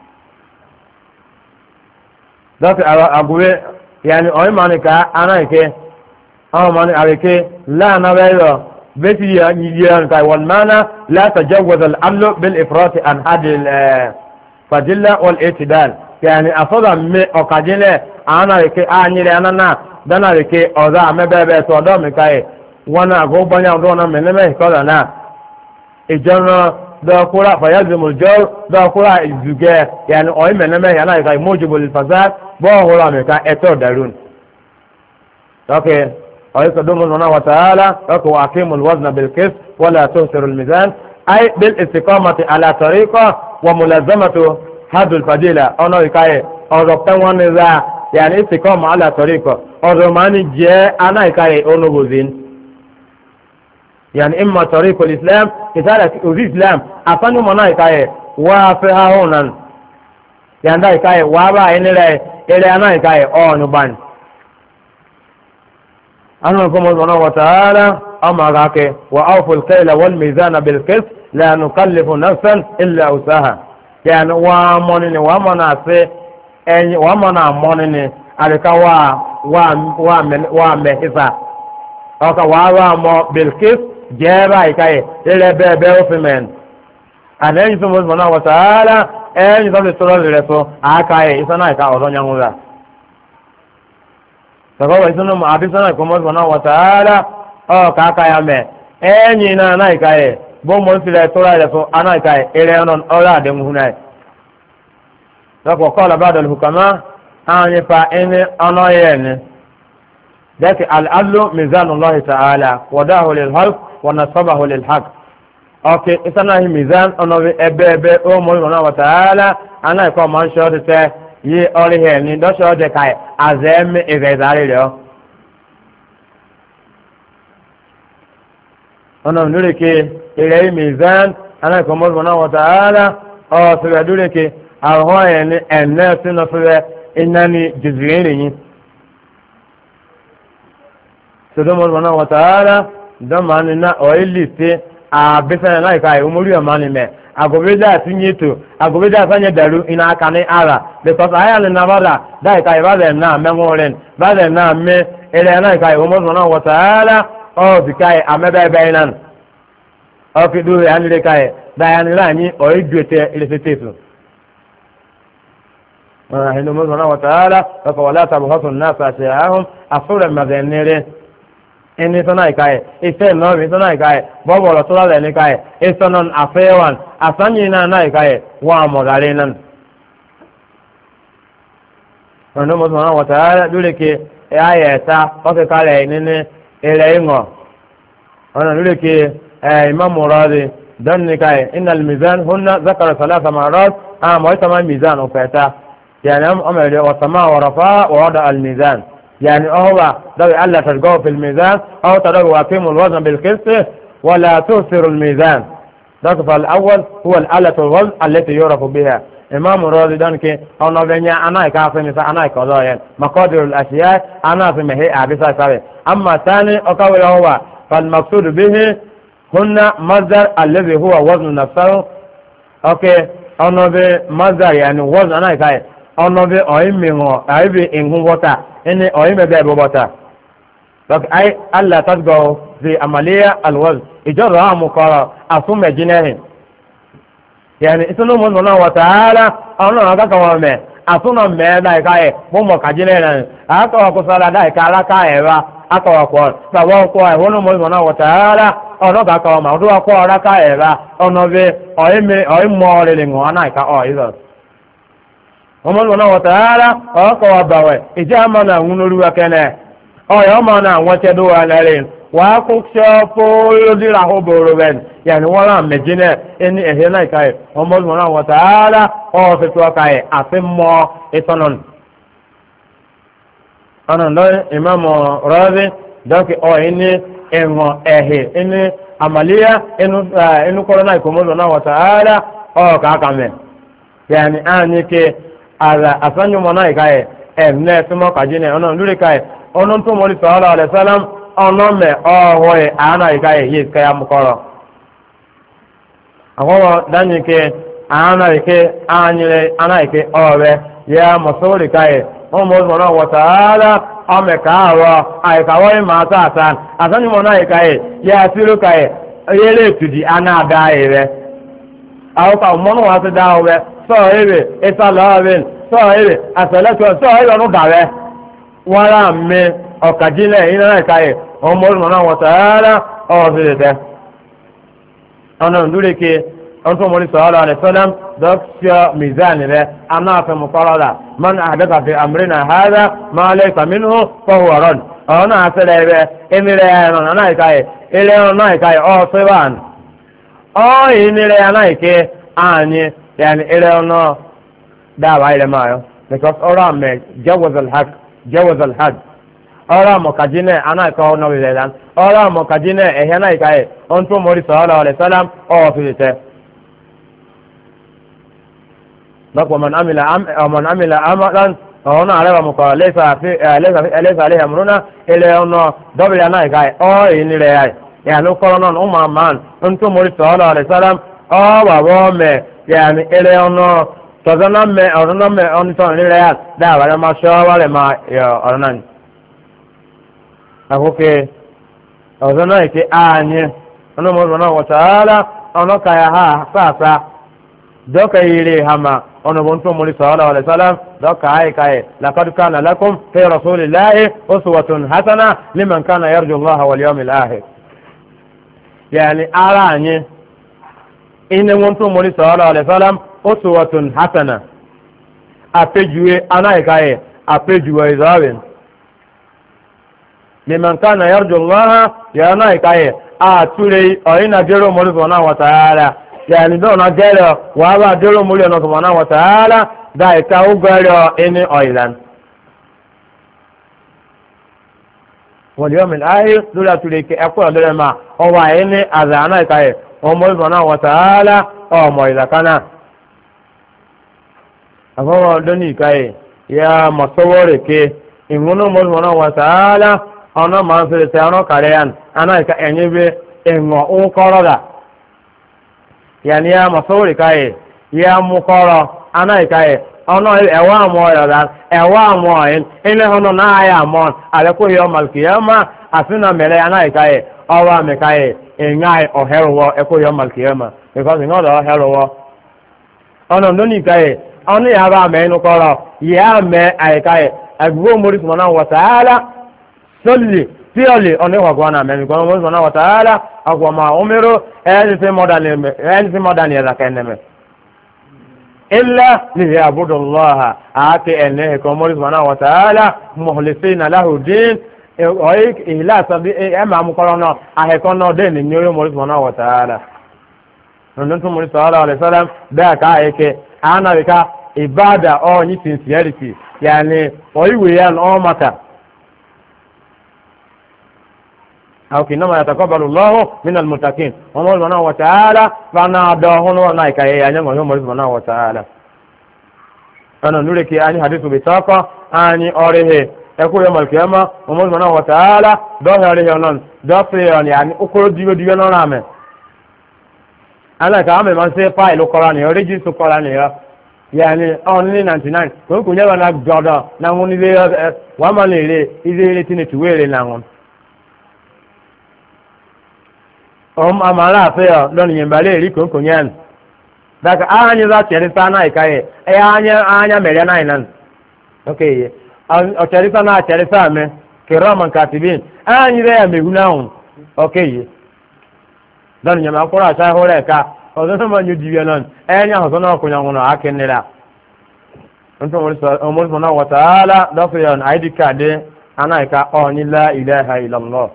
ده أقول يعني أي ماني كا أنا كي أو ماني أبيك لا نبيله بيتي يجيان كاي والمعنى لا تجوز الأمل بالإفراط عن هذه الفضيلة والاعتدال يعني أصلا مي أكاجينة أنا كي أني أنا دana rike ọza amebebe so do mi kai wana go banya do na meneme ko na ijana da kula fayazimul jaw da kula izuge yani o meneme yana ka mujibul fasad bo hola me ka eto darun okay أي قدوم الله وتعالى وأقيموا الوزن بالقسط ولا تهتروا الميزان أي بالاستقامة على طريقة وملازمة هذا الفضيلة أنا يكاي أو ربطان ونزا يعني استقامة على طريقة أو رماني جاء أنا يكاي أنو بوزين يعني إما طريق الإسلام كتالة الإسلام أفنو منا يكاي وافها هنا يعني دا يكاي وابا إني إلي أنا يكاي أو نبان أنا سبحانه وتعالى أمرك وأوفوا الكيل والميزان بالقسط لا نكلف نفسا إلا وسعها يعني وامنني وامنا في أي وامنا منني عليك وامهسا أوكا وام بالقسط جابا كاي إلى بيبيو في من أنا سبحانه وتعالى أي سبحانه وتعالى أكاي إسانا إكا أرون يمولا sọ̀rọ̀ ìsúnú àbísọ́nà ìkọmọ́sọ̀nà wọ̀tàálà ọ̀ọ̀ká káyà mẹ́ ẹ̀yìn náà náà ìkáyẹ̀ bó mọ́ sílẹ̀ tó ráyẹ̀ fún aná ìkáyẹ̀ eré ọ̀rọ̀ àdéhùn náà lọ́pọ̀ kọ́ọ̀lá bá dọ̀lù hùkàmá ààyè fa ẹni ọ̀nà yẹ̀ ni dẹ́kì al'adlu mizanu lọ́hì tààlà wọ̀dá hulil halk wọ̀nà sọ́bà hulil haq ọ̀kẹ́ ìsánáhì mizan ọ̀nà ẹbẹ̀ ó mọ́ ìmọ̀nà wọ̀tàálà aná ìkọ́ mọ́ ń ṣọ́ yi ori he ni do so de kai azem izari le ona ndure ke ile mizan ana ko mo bona wa taala o se dure ke aho ye ni enne sino fe inani jizire ni so do mo bona wa taala do mani na o ilite a besa na kai umuri amani me agobeda tinyeto agobeda sanye daru ina akane ara because aya le nabada dai kai bade na mengoren bade na me ele na kai umo na wa taala o bikai amebe bainan o kidu ya ni kai dai ni rani o idwete ile teteso wa hinu mo na wa taala fa wala tabhasu an-nas asyaahum afura madanire ini sana ikaye ise no mi sana ikaye bobo lo tola le ni ikaye isonon afewan asanyi na ikaye wa mogare nan ono mo na wa taala dule ke ayata o ke kale ni ele ingo ono dule ke imam muradi dan ni ikaye innal mizan hunna zakara thalatha marat mo tama mizan o fata yani amale wa sama wa rafa wa wada al mizan يعني هو ده ألا ترجعوا في الميزان أو ترجعوا وأقيموا الوزن بالقسط ولا تؤثروا الميزان ده فالأول هو الآلة الوزن التي يعرف بها إمام الرازي دانك أو نبني أنا كافي مثلا أنا كذا مقادير الأشياء أنا في مهي أبيسا سبب أما الثاني أقول هو فالمقصود به هنا مصدر الذي هو وزن نفسه أوكي أو نبي مصدر يعني وزن أنا كاي أو نبي أيمه أيبي إنهم وتا إني أيمه بيبوتا لك أي ألا تدعو في عملية الوزن إجراء مقارنة أصوم جنيه يعني إسنو من الله وتعالى أنا أكاك ومي أصونا مي دايكاي بومو كجنيه أكا وكسالا دايكا لكاي أكا وكوال فوقوا هنا من الله وتعالى أنا أكاك وما أدوا كوا لكاي أنا في أيمه للغو أنا أكا إذا ọmọ ìwọ̀n náà wọ̀tàrà ọkọ̀ ọ̀bàwẹ̀ ìjẹ́ àmà náà ń lórí wákẹ́nẹ̀ ọ̀yọ́ ọmọ náà wọ́n tẹ́ dó wà lẹ́rìn wà á kó ṣọ́pọ̀ lódìrà ọgbòrò rẹ̀ yàní wọ́n rà mẹ́jìnẹ̀ ẹni ẹ̀hẹ́ náà ìkàyẹ̀ ọmọ ìwọ̀n náà wọ̀tàrà ọ̀fẹ́tọ́ ọkàyẹ̀ àfi mọ́ ìtọ́nà ọ̀nà lọ́yìn ìmọ̀mọ̀ rọ́ọ̀dì dọ́kì ọ̀yìn ní ẹ̀wọ̀n ẹ̀hẹ́ ẹni àmàlíyà ẹnu kọ́rọ́ náà ìkọ̀mọ́lọ́ náà wọ̀tàrà ọ̀kàkàmẹ̀ yàní àníkẹ́ ala asanyo mona ikaye enne tumo kajine ono lure kaye ono to moli sallallahu alaihi wasallam ono me ohoye ana ikaye yes kaya mukoro awo danike ana ike anyire ana ike owe ya masori kaye o mo mona wa taala ame kawo ai kawo ma ta san asanyo mona ikaye ya siru kaye yele tudi ana daire awo ka mono wa ta dawe so ebe esalawin so ebe asalatu so ebe no gawe wara me okajile ina na kai umur mana wa ta'ala o zide ana ndure ke anto mori sallallahu alaihi wasallam daksha mizan be ana fa muqarrada man ahdatha fi amrina hadha ma laysa minhu fa huwa rad ana asere be emire ana na kai ele ana kai o seban o inire ana ke ani yani ele ana da ba ile mayo because ora me jawaz al haq ora mo kajine ana ka ono biledan ora mo kajine ehena kai onto mori sallallahu alaihi wasallam o filite bak man amila amalan ona ala mo ka laysa alayhi amruna ila ono dobile ana kai o inire ai ya no koronon umma man onto mori sallallahu alaihi wasallam o babo me yani ele ono tozana me orona me onto inire ya da wala ma shawale ma ya ornan akoke ozana ke anye ono mo na wa taala ono kaya ha sasa doka ile hama ono bonto mo sallallahu alaihi wasallam doka ay kai laqad kana lakum fi rasulillahi uswatun hasana liman kana yarju allaha wal yawmil akhir yani ara anye ine bonto mo sallallahu alaihi wasallam uswatun hasana apejuwe anai kai apejuwe izawin liman kana yarju Allah ya na ikaye a ture oyina dero mo subhanahu wa ta'ala yani do na dero wa ba dero mo no subhanahu wa ta'ala da ika u garo ini oilan wal yawm al akhir dula ture ke akwa dole ma o wa ini azana ikaye o mo subhanahu wa ta'ala o mo ila kana abawa doni ikaye ya masawore ke ingono mo subhanahu wa ta'ala ona man se te ono karean ana ka enyebe enwo ukoroda yani ya masori kai ya mukoro ana kai ono ewa mo yoda ewa mo ene hono na ya mon ale ko yo malkiyama asina mele ana kai owa me kai engai oherowo e ko yo malkiyama because no do oherowo ono ndoni kai ono ya ba me no koro ya me ai kai agbo mori subhanahu wa ta'ala solely purely on the Wagwana men because Mosana wa ta'ala agwama umiru anything more than yazakeneme illa liyabudu Allah ati ene ko Mosana wa ta'ala mukhlisina lahu din oik ihlasa bi ama mukorona ahekono den ni nyoyo Mosana wa ta'ala nonto Mosana sallallahu alaihi wasallam da ka eke ana bika ibada o ni sincerity yani oiwe yan o mata أو كنما يتقبل الله من المتقين ومولى سبحانه وتعالى فناداهن ونايكا يعني مولى سبحانه وتعالى أنا نريك أني حديث بطاقة أني أريه يقول يوم القيامة ومولى سبحانه وتعالى ده عليه ونن ده يعني أكل ديو نرامه أنا كأمي من سيفا إلو قراني أريجي سو قراني يعني only 99 كون يبقى نقدر نعمل إذا وما نيلي إذا تنتوي لنا amara fe don yin bale ri kon yan daga anya za tere sana ikaye anya mere na inan okay o tere sana tere sa me kiraman katibin anya ya meguna un okay don yin ma kora sa hore ka o do ma nyu diwe non anya ho na ko nyan no akenira onto mo subhanahu wa ta'ala do fe on id card ana ka on la ilaha illallah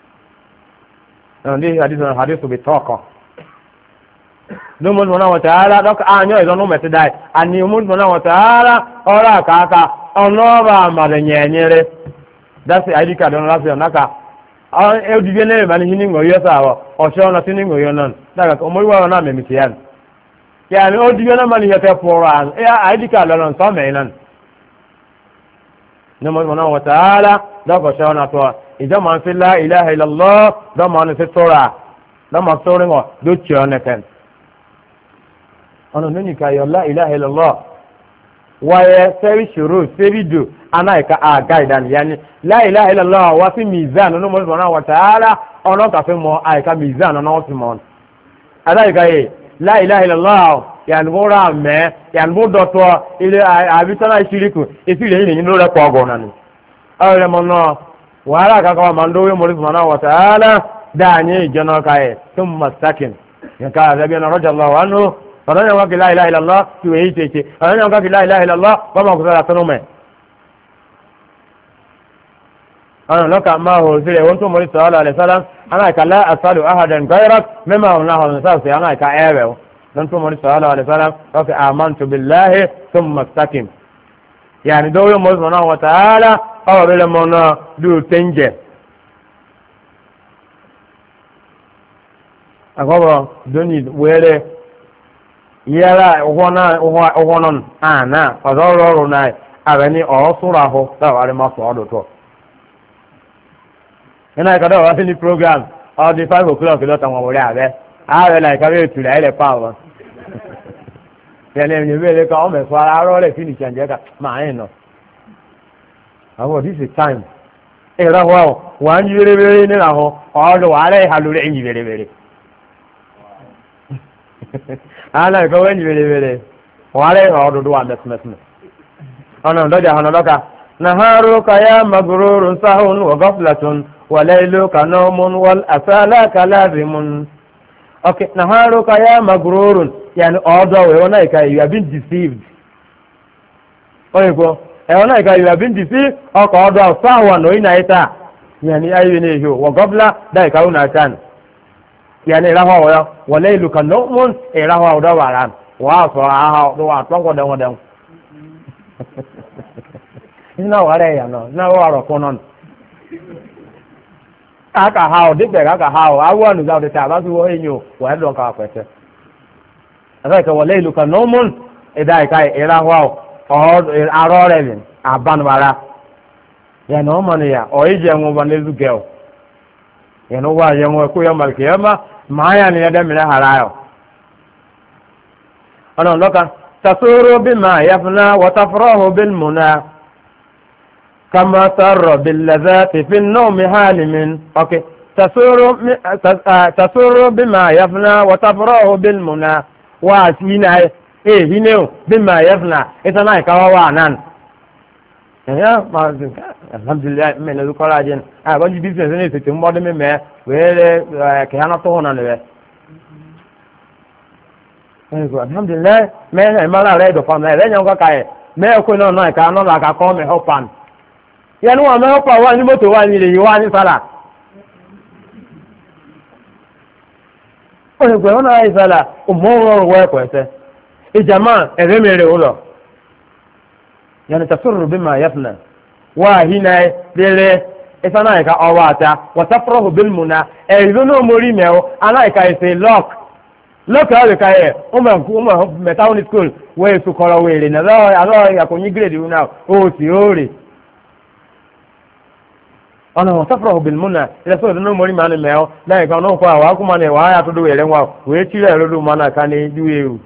ndi hadithu bitaqa numun mona wa ta'ala dok anyo izo no metidai ani umun mona wa ta'ala ora kaka onoba madenyenyere dasi adika don rafi naka e odibe ne ba ni hini ngoyo sawo o sho na tini ngoyo non daga omori wa na memitian ya ni odibe na mani yete poran e adika don so meinan numun mona wa ta'ala dok sho na to ijo man fi la ilaha illallah do man fi tora do man tora ngo do chone ken ono nini ka yo la ilaha illallah wa ya sewi shuru sewi do anaika a guidan yani la ilaha illallah wa fi mizan no mo subhanahu wa ta'ala ono ka fi mo aika mizan no fi mo anaika e la ilaha illallah yani bora me yani bodo to ile abitana shiriku isile ni no re ko go nani awre mo no wala ka ka mando we mo subhanahu wa ta'ala da ni jono kai thumma sakin ya ka rabi na radiyallahu anhu fadana wa la ilaha illa allah tu yi ce ana ka la ilaha illa allah wa ma ku sala sanu me ana laka ma ho sire won to mo sallallahu alaihi wasallam ana ka la asalu ahadan ghayrak mimma nahu nasa ana ka ewe dan to mo sallallahu alaihi wasallam ka amantu billahi thumma sakin yani do yo mo subhanahu wa ta'ala aw bele mo na du tenje agobo doni were yara ohonon ana fazoro na abeni o sura ho da wale ma so do to ina ka do wa ni program all the 5 o'clock lo tan wore abe abe like abe tu la ile pa wa yẹlẹ ní bẹ́ẹ̀ ká ọmọ ẹ̀fọ́ ara rọ́ lẹ̀ finish and jẹ́ka máa ń nọ. àwọn this is time. ẹ̀rọ wa ọ̀ wà ń yí wẹ́rẹ́wẹ́rẹ́ nínú àwọn ọ̀ọ́dọ̀ wà á rẹ̀ ìhà lórí ẹ̀yìn wẹ́rẹ́wẹ́rẹ́. àná ẹ̀kọ́ wẹ́n yí wẹ́rẹ́wẹ́rẹ́ wà á rẹ̀ ìhà ọ̀dọ̀dọ̀ wà mẹ́sìmẹ́sìmẹ́. ọ̀nà ìdọ́jà ọ̀nà lọ́ka. naharu kaya magururu sahun wa gaflatun wa lailu kanomun wal asala kalazimun. Okay, naharu kaya magururun. Yani although you have been deceived. Oyeko, you have been deceived. Okay, although someone no inaita. Yani ayu ni hiyo. Wagabla dai kauna tan. Yani raha wa walailu kanomun raha wa waran. Wa so aha do wa tongo dango dango. Ina wale ya no. Na wa ro konon. Aka hao dipe aka hao. Awu nu za de ta ba su wo enyo. Wa do ka kwete. Aka wale luka nomun edai kai era wao or arorevin abanwara ya no mani ya o ije ngo banezu gel ya no wa ya ngo ko ya malkiyama maya ni da mira harayo ana loka tasuru bima yafna wa tafrahu bil muna kama sarra bil ladhati fi an-nawm halimin okay tasuru bima yafna wa tafrahu bil muna wa sina hineo bima yafna itana ikawa wa nan ya ma alhamdulillah me na zukola jen ba ji business ne se timbo de me wele ke hana to hona le alhamdulillah me na mala re do fa me re nyon ka kai me ko no no ka no la ka ko me hopan ya no me hopa wa ni moto wa ni le wa ni sala o gbe ona ai sala o mo ro wa ko ese ijama eremere ulo yani tasurru bima yafna wa hina dele isana ka owata wa tafrahu bil muna ezono mori mewo ana ka ise lock ale ka e o ma metauni school we su koro wele na alo ya ko ni grade una o si ore ana wa tafrahu bil muna ila so no mori manu mewo na ka no kwa wa kuma ne wa ya to do wele nwa we tire lo do mana ka ni duwe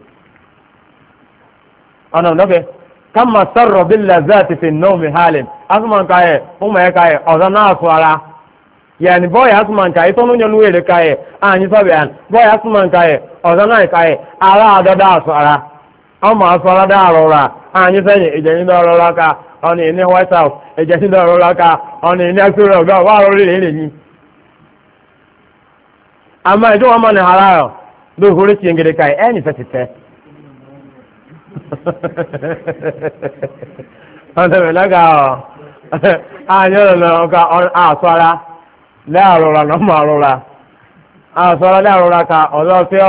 ana nobe kama sarra bil lazati fi an-nawm halim asman kae uma kae ozana aswara yani boy asman kae to nyo nuwele kae anyi sabe an boy asman kae ozana kae ara adada aswara ama aswara da arora anyi senye ejeni da arora ka oni ni white house ejeni da arora ka oni ni asura ga wa ro le ni ama ejo ama ne harayo do hore tiengere kae eni fesite ọ̀sẹ̀ mẹ́lẹ́gà ààyàn ọ̀gá àṣọ́ra lẹ́àrọ̀ra lọ́mọ àrọ̀ra àṣọ́ra lẹ́àrọ̀ra ka ọlọ́fẹ́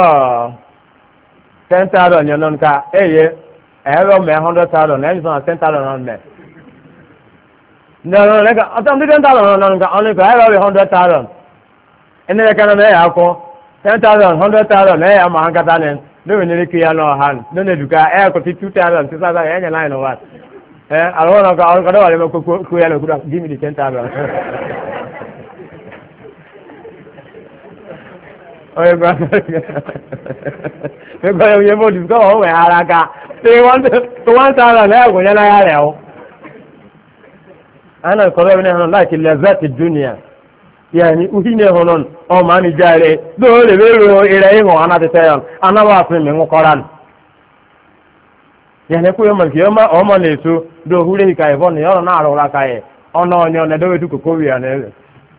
10,000 yẹn lọ́nà ká èyẹ ẹ̀rọ mẹ́ 100,000 ẹ̀yìn sọ́nà 10,000 lọ́nà mẹ́ ndẹ̀rọ̀ lẹ́ka ọ̀tọ́ 10,000 lọ́nà ká ọ̀nà ẹ̀rọ 100,000 ẹni lẹ́ka náà ẹ̀yà kọ́ 10,000 100,000 ẹ̀yà máa ń kátà ní lórí ní kí ya náà hàn lónìí ìdùkà ẹ̀ kò tí 2,000 6,000 ẹ̀yẹ̀ láì náà wà àwọn ọ̀nà ọ̀kadà wà lẹ́mọ̀ kó ya lọ́kùnrin give me the 10,000. ọ̀yẹ̀ gbà ẹgbẹ́ ẹ̀yẹ̀ bó dùkọ́ wọ́n wẹ̀ ara ká tí 1,000 lẹ́yà kò yẹ náà rẹ̀ ọ́. àná ìkọ̀lẹ́ mi náà láti lẹ́zẹ̀tì dúnìyà yani uhine honon o mani jare do le bero ire ngo ana teyan ana wa fe me ngoran yani ku yomal kiyama o mane su do hure kai von yo na ro la kai ono onyo na dowe tu ko wi anele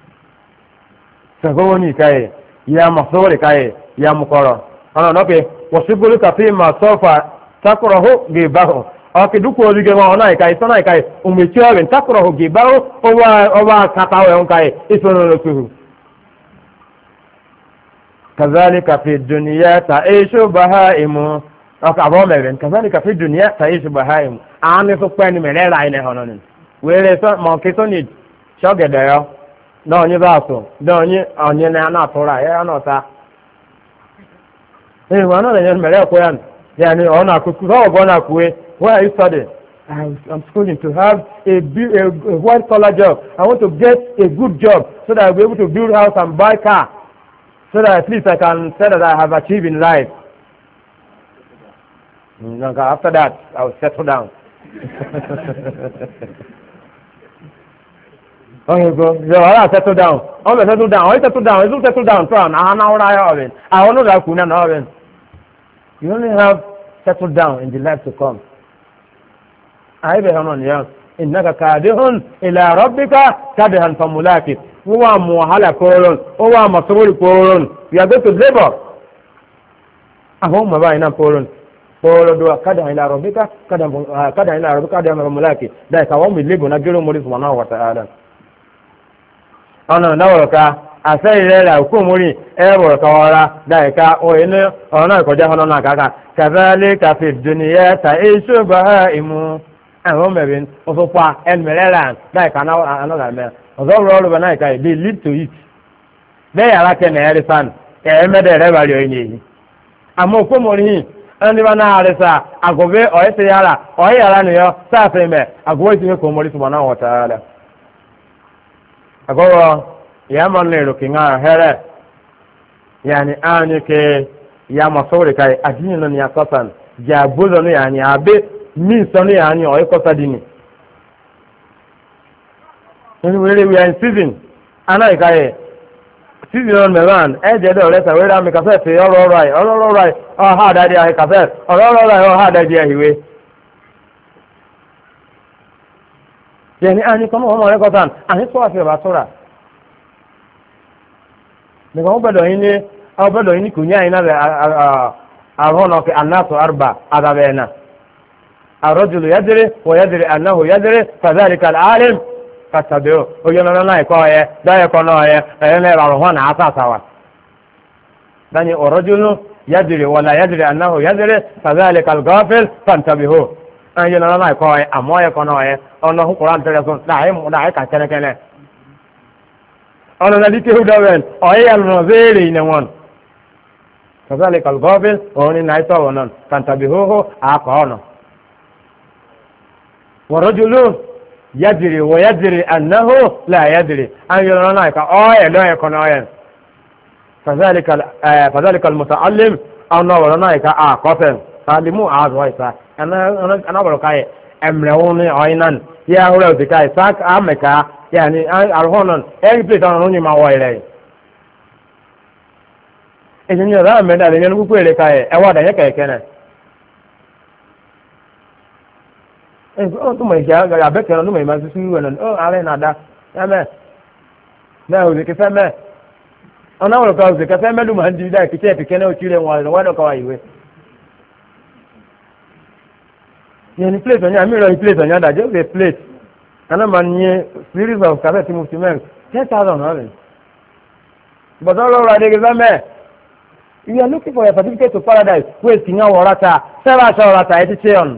sago ni kai ya masore kai ya mukoro ono noke wasibulu ka fi ma sofa takrahu gibahu ake duko olige wa ona kai sona kai umechiwa takrahu gibahu owa katawe on kai isono lo tuhu كذلك في الدنيا تعيش بهائم أكابو مبين كذلك في الدنيا تعيش بهائم أنا سوبر من لا عينه هنون ويرسل ما كيسوني شو كده يا دوني باسو دوني أني أنا تورا يا أنا تا إيه وانا لين ملأ كويان يعني أنا كوكو أنا كوي where are you studying I'm schooling to have a white collar job I want to get a good job so that I'll be able to build house and buy car so that at least I can say that I have achieved in life. After that, I will settle down. Okay, go. I settle down. I will settle down. I settle down. I will settle down. I want to know that you only have settled down in the life to come. I be on young. إنك كادح إلى ربك كادحا فملاقيه هو موهلا كورون هو مسؤول كورون you are going to labor أهم ما بيننا كورون كورون دوا كادحا إلى ربك كادحا إلى ربك كادحا فملاقيه ده كوام الليبو نجلو مولى سبحانه وتعالى أنا نورك أسأل لا كومولي أبورك ولا ده كأوين أنا كجاه أنا كذا كذلك في الدنيا تعيش بهائم àwọn mẹrin ọsọpá ẹnmẹrẹran láìka anọdà mẹ ọsọrọ ọlọpàá náìka yìí they lead to it bẹẹ yàrá kẹ nà ẹrí fan ẹẹmẹdẹ rẹ bá rí ọyìn yìí àmọ òkúmọrin yìí ẹni bá náà rí sa àgọbẹ ọyẹsẹ yàrá ọyẹ yàrá nìyọ sáàfẹ mẹ àgọwọ ìsìnkú kòmọrin sùmọ náà wọta rẹ àgọwọ ìyá máa ń lè rò kìnnà hẹrẹ yàní ànyì kẹ ìyá masọwọrẹ káyì àdínyìn náà ní akọsàn jẹ àgbózọ ní yàní àbẹ means only any or ecosadini. Anyway, we are in season. Ana ikaye season on Milan. Ejedo lesa wera mi cassette. All right. Oh, hard idea cassette. All right. Oh, hard idea hiwe. Yani ani kama wama ekosan. Ani so afi basura. Nika obedo ini kunya ina be arhono ke anaso arba adabena. الرجل يدري ويدري أنه يدري فذلك العالم فاتبعوه ويقولون لا يكون لا يكون لا يعرفون عصاصا يعني الرجل يدري ولا يدري أنه يدري فذلك الغافل فانتبهوه يقولون لا يكون أما يكون أنه قرآن تلسون لا يكون كنه أنا نديته دوين أي النظير نوان فذلك الغافل وهو نايتو ونن فانتبهوه أقونه ورجل يدري ويدري أنه لا يدري أن يروناك لا يكون فذلك المتعلم أن يروناك قتل تعلموا عزوائك أنا بركاي أمروني عينا يا هو ذكاي ساك أمك يعني أرهون أي بيت أنا نوني ما ويلي إذن يرى من هذا ينقول لك أودا يكاي كنا tó mọ̀ ìjà àbẹ́kẹ̀rẹ̀ ló mọ̀ ìmọ̀ sísú ìwẹ̀ náà ó ààrẹ náà dá ẹ̀mẹ́ náà òzèké fẹ́ mẹ́ ọ̀nà àwọn ọ̀kọ̀ òzèké fẹ́ mẹ́ ló máa ń di dá ìkíkẹ́ ìkíkẹ́ náà òkú rẹ̀ wọn àrùn wọ́n kọ́ wa ìwé. yẹn ní plate ọ̀nyá mi rọ ní plate ọ̀nyá dà just a plate ẹ̀nà máa ń yẹ series of cassette tí mo fi mẹ́rin 10,000 ọ̀rẹ́ bọ̀dọ̀ ọlọ́run adé gẹ́gẹ́ mẹ́ you are looking for your certificate to paradise wey ti yan wọ̀ rata sẹ́wọ́n aṣọ rata ẹ̀ ti ṣe ọ̀nù.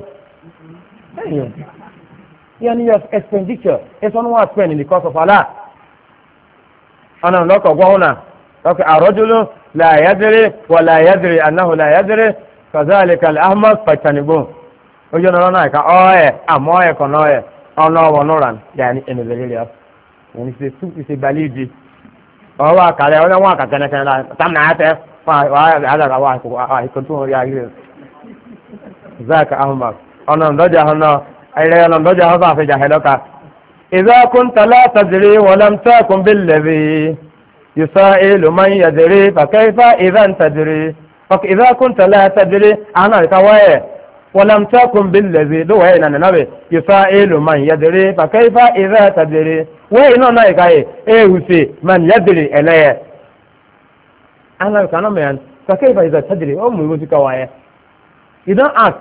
Yani your expenditure is on what spend in the cause of Allah. Ana loko gwauna. Okay, arrajulu la yadri wa la yadri annahu la yadri fadhalika al-ahmaq fatanibu. Ojo na na ka oye amoye konoye ono wonoran yani in the area. Yani c'est balidi. Owa kale ona wa ka kana kana tamna ate wa ala wa ko to ya gire. Zaka ahmaq. أنا نرجع هنا أيضا نرجع هذا في جاهلك إذا كنت لا تدري ولم تكن بالذي يسائل من يدري فكيف إذا تدري فإذا كنت لا تدري أنا كواي ولم تكن بالذي دو هنا نبي يفاعل من يدري فكيف إذا تدري وين نايكاي إيه من يدري إليه أنا كان من فكيف إذا تدري أم يوسك وايه إذا أك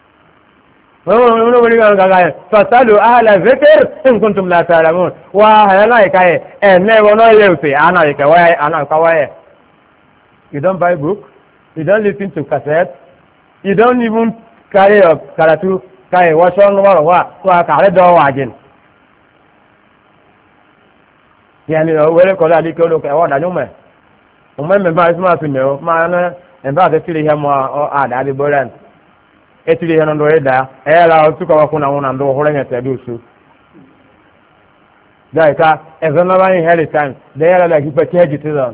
فسألوا أهل الذكر إن كنتم لا تعلمون وهذا نايكاي إنه ونا يوسي أنا كواي أنا كواي you don't buy book you don't listen to cassette you don't even carry your karatu kai washo no wa to kare do wajin yani wele ko la dikko lo ka wa da nyume o me ba isma si me o ma na en ba de tiri hemo o ada bi boran e tiri heno do eda e la o tuka wa kuna una ndo hore nyete du su dai ka e zona ba in heli time de ya la ki pa cheji tizan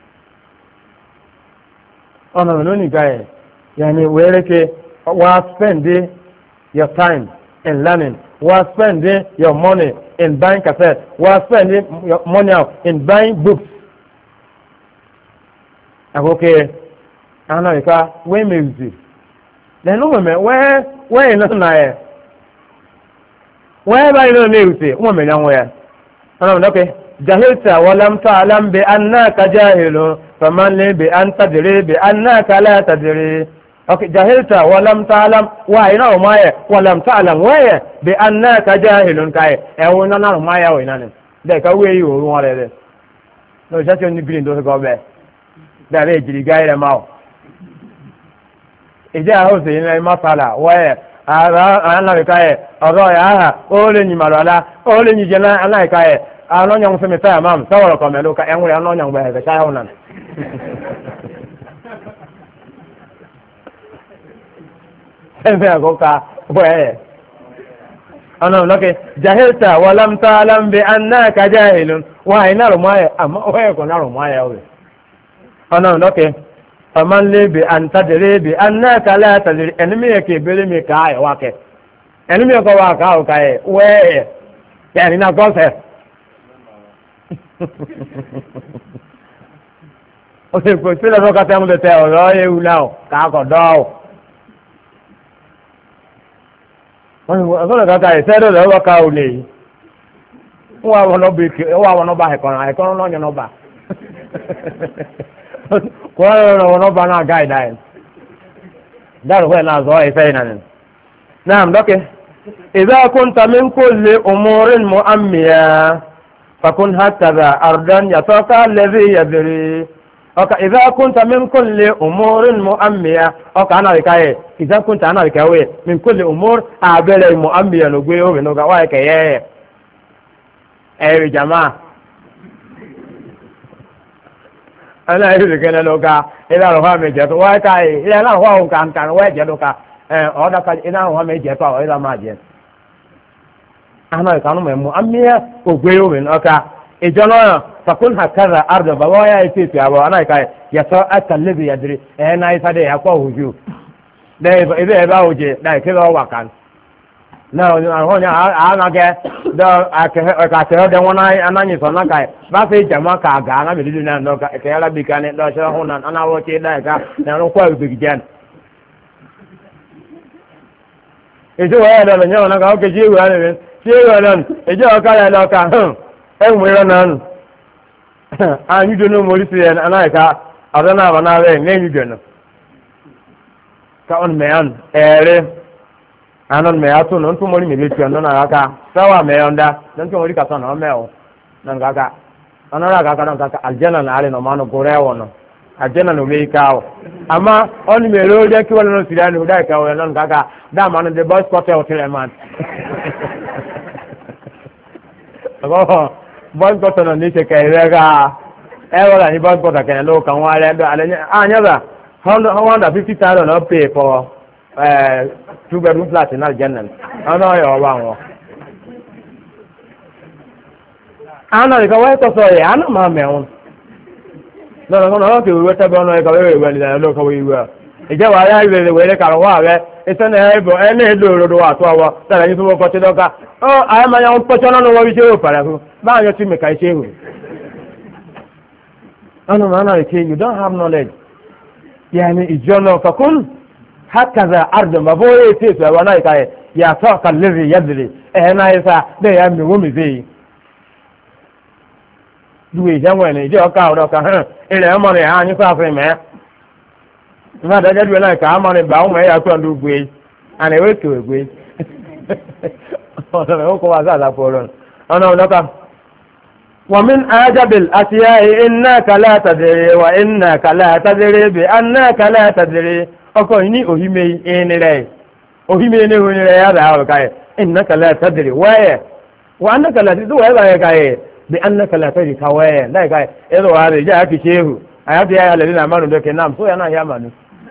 ona no ni kai yani wele ke was spending your time in learning, was spending your money in buying cassettes, was spending your money in buying books. Okay, I know because we music. Then no woman, where is not there? Where by no music? Woman, where? Okay. جهلت ولم تعلم بأنك جاهل فمن لي بأن تدري بأنك لا تدري. Okay, jahilta walam ta'lam wa ina umaye walam ta'lam wa bi annaka jahilun kai e wona na umaye wa ina ne de ka we yi orun wa le no ja ti ni green do go be da re jiri gaire ma o ije a ho se ina ma sala wa ara ana kai oro ya ha o le ni malala o le ni jena ana kai ano nyang se me ta mam sawro ko me lo ka enwe ano nyang ba he ka honan ẹ̀fẹ́ àkọ́kọ́ wẹ́ẹ̀ ọ̀nà lọ́kẹ́ jahilta wàlám tààlám bí annáka jahilun wà iná rùmáyẹ̀ àmọ́ wẹ́ẹ̀ kọ̀ náà rùmáyẹ̀ ọ̀rẹ́ ọ̀nà lọ́kẹ́ ọmọ lé bí àntàdìrí bí annáka látàdìrí ẹni mi yẹ kí ebèrè mi ká ẹ̀ wá kẹ́ ẹni mi yẹ kọ́ wá ká ọ̀ká ẹ̀ wẹ́ẹ̀ kẹ́rin náà gọ́sẹ̀ ó sì kò sílẹ̀ fọ́kà tẹ́mu tẹ ọ̀rọ̀ ewu náà káàkọ̀ dọ́ọ̀ ọ̀sán kàkà ìṣẹ́dọ̀ lọ́wọ́ ká o lè yìí wọ́n wọ́n ọba ẹ̀kọ́rọ̀ náà yẹn ọba kọ́ ọ̀rọ̀ ọba náà gáì dáì dáàrù fẹ́ náà zọ ìfẹ́ ìnàní náà dọ́kẹ́ ìdá kúnta mi ń kó lè òmùrín mu àmìyà fakún hàtàrà àrùdán yàtọ̀ ká lẹ́bí yàbẹ̀rẹ̀ ọkà ìdá kúnta mi ń kó lè òmùrín mu àmìyà ọkà ànàríkà yẹ ìdá kúnta ànàríkà wẹ̀ mi ń kó lè òmùr àbẹ̀rẹ̀ mu àmìyà ló gbé òmìn náà wáyé kẹyẹ ẹ̀rì jàmá ẹ̀nà ìrìlì kẹ́lẹ́ ló ká ilé àrùn fún mi jẹ́ tó wáyé ká ilé àrùn fún àwọn kàǹkàn wáyé jẹ́ tó ká ọ̀dà ká ilé àrùn fún mi jẹ́ tó àwọn ilé máa jẹ́ ànàríkà nù mẹ́mu àmìyà ògbé òmìn náà ká ìjọ náà fakun hakaza ardo baba waya ite ti abo ana kai ya so aka lebi yadri na isa de akwa huju de ibe ba oje da ke lo wakan na ho nya ana ge do aka te de wona ananyi so na kai ba fe jama ka ga na me na no ka ke ala bi kan do so ho na ana wo che da ka na ro kwa bi gijan ejo wa da nya na ka o ke ji wa ne ji wa nan ejo ka ya lo ka enwere na anyị dị n'ụmụrịsị ya anaghị ka ọdọ na-aba na-abịa na-enyi dị nọ ka ọ mee ya ere anọ mee ya tụ na ntụ mọrị mere etu nọ na aka sawa mee ya nda na ntụ mọrị kasa na ọ mee ọ na nga aka ọnọrọ aka aka na nka aljana na arị na ọmanụ gụrụ ewu nọ aljana na ome ike ahụ ama ọ ni mere onye kiwa na n'osiri ya na ụda ike ahụ nọ nga aka daa ma nọ the boys quarter hotel man bọ́n kọ́tọ̀ náà ní ṣe kẹ̀rẹ́ ká ẹ̀rọ là ní bọ́n kọ́tọ̀ kẹ̀rẹ́ ló kàn wọ́n alẹ́ ẹ̀dọ́ alẹ́ ní àyànbá 150,000 náà pay for 2 bedroom flat in aljanna ọ̀nà ọ̀yọ̀ ọba wọn. àwọn náà nìkan wáyé tọ́sọ̀ yẹ àná máa mẹ́wọ́n lọ́nà kan náà kì í wẹ́ tẹ́bẹ̀ ọ̀nà ẹ̀ka wẹ́wẹ́ ìwẹ́ nílẹ̀ ló kọ́wé ìwẹ́ ìjẹ́wọ̀ ayé ìrẹ̀lẹ̀ wẹ̀rẹ̀ kàrọ̀ wà rẹ̀ ìṣẹ́ náà ẹ̀bọ̀ ẹ̀ ní èdè òrodo wà tó ọwọ́ tẹ̀lẹ̀ yín tó wọ́pọ̀ tí lọ́ka ó àyẹ̀mọ̀yà ń pọ́ṣọ́ náà wọ́n fi ṣe é pàrẹ̀ fún báyọ̀ tí mẹ̀ka ṣe é wò. ọ̀nà màá náà kí you don't have knowledge yẹn ìjọ náà fakún hakaza arjun ba bo ye te so wana kai ya to kalli yadri na isa de ya mi wo mi ze duwe janwe ne je ka o ka han ile mo ne anyu fa fe me ma da jadu na ka ma ne ba o me ya to ndu gwe ana we ke gwe o ko wa za la polo ona ka ومن أعجب الأشياء إنك لا تدري وإنك لا تدري بأنك لا تدري أكوني أهمي إنري أهمي إنري هذا هو كاي إنك لا تدري وأنك لا تدري هذا كاي بأنك لا تدري كواي لا كاي إذا هذا جاء كشيء أيات يا الذين آمنوا بك نام سوى أنا يا من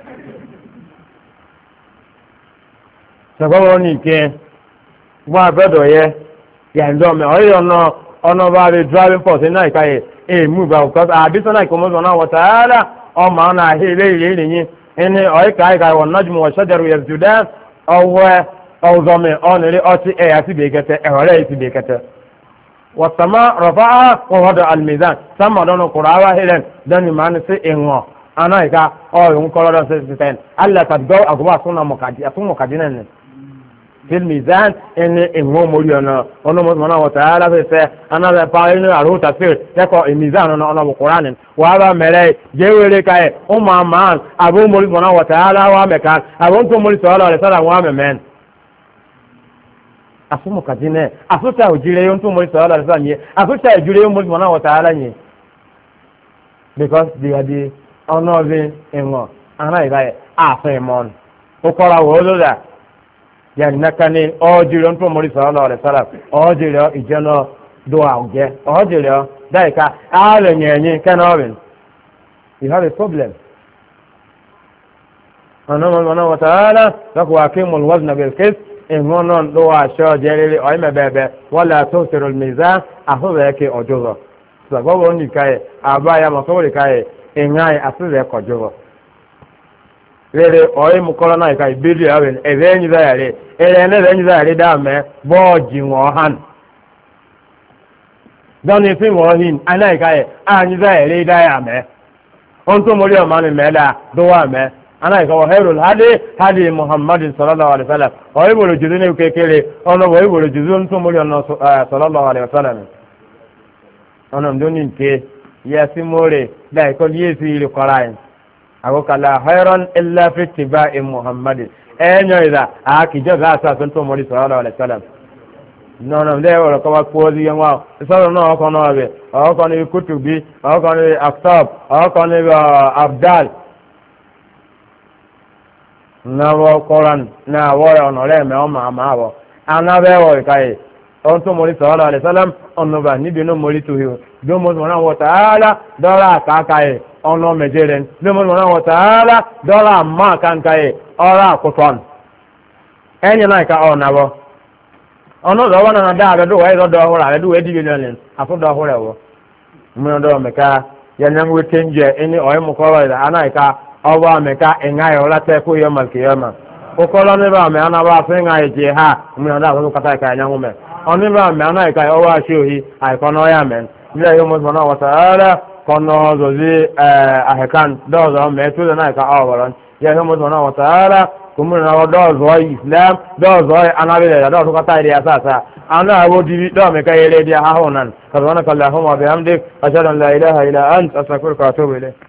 سبحانه كي ما بدو يندوم أيضا ono ba be driving force na kai move out because additional command wa ta'ala o ma na hele ile ni ene o kai kai won najmu wa shajaru yasjudan aw zame on ile oti ati be kete hore ati be kete wa sama rafa'a wa wada al mizan sama don qurawa helen dan man se enwo ana ka o yun ko do se ten alla tadgo agwa sunna mukadina ne في الميزان ان هو مليون ono mo wa taala se ana da pa ni aru tafsir yako الميزان ono القران wa ba mere jewere kai o ma man abu mo wa taala wa mekan abu to mo sallallahu alaihi wasallam wa memen asumu kadine asuta ujire yon to mo sallallahu alaihi wasallam ye asuta ujire mo wa taala ye because they are the honor the enwo ana ira afemon o kora wo lo da yani nakani ojiro nto mori sallallahu alaihi wasallam ojiro ijeno do auge ojiro daika ale nyenyi kanawin you have a problem ana wa ta'ala laku akimul wazna bil qist ingonon do asho jerele oyme bebe wala tusiru al mizan ahuwa yake ojozo sababu ni kai abaya masori kai engai asuze kojozo lere oyi mukola na ka ibiri awen evenyi za yare ene venyi za yare da me boji han doni fi wo hin ana ka e anyi za yare da ya me onto mori o mani mela do wa me ana ka wa hayrul hadi muhammadin sallallahu alaihi wasallam oyi bolo judu ne kekele ono oyi bolo judu onto mori ono sallallahu alaihi wasallam ono ndoni nke yasimore da ko yesi ile qur'an agoka la khairan illa fi ittiba'i muhammadin enyo ida akijo ga sa sun to mori sallallahu alaihi wasallam no de wala ko ko di yanwa so no ko no be o ko ni kutubi o ko ni aftab o ko ni abdal na wo quran na wo ono le me o ma wo ana be wo kai on to mori sallallahu alaihi wasallam onno ba ni bi no mori to hiyo do mo na wa taala dora ka kai ono mejeren do mo na wa taala dora ma kan kai ora kuton enye na ka ona bo ono do wana na da do wa do hora do e di bi len afu do hora wo mo do me ka ya nyang we tenje eni oy mo ko wa ana ka owa me ka enga yo la te ku yo mal kiyama o ko lo ne ba me ana ba fe nga je ha mo da ko ka ta ka nyang me oni ba me ana ka owa shi ohi ai ko no ya men bila yo mo na wa taala kono zozi ahekan do zo me tu na ka awaran ya yo mo na wa taala kuma na do zo islam do zo anabile do ko ta ri asasa ana wo di do me ka yele dia ha honan subhanakallahumma wa bihamdik ashhadu an la ilaha illa anta astaghfiruka wa atubu ilayk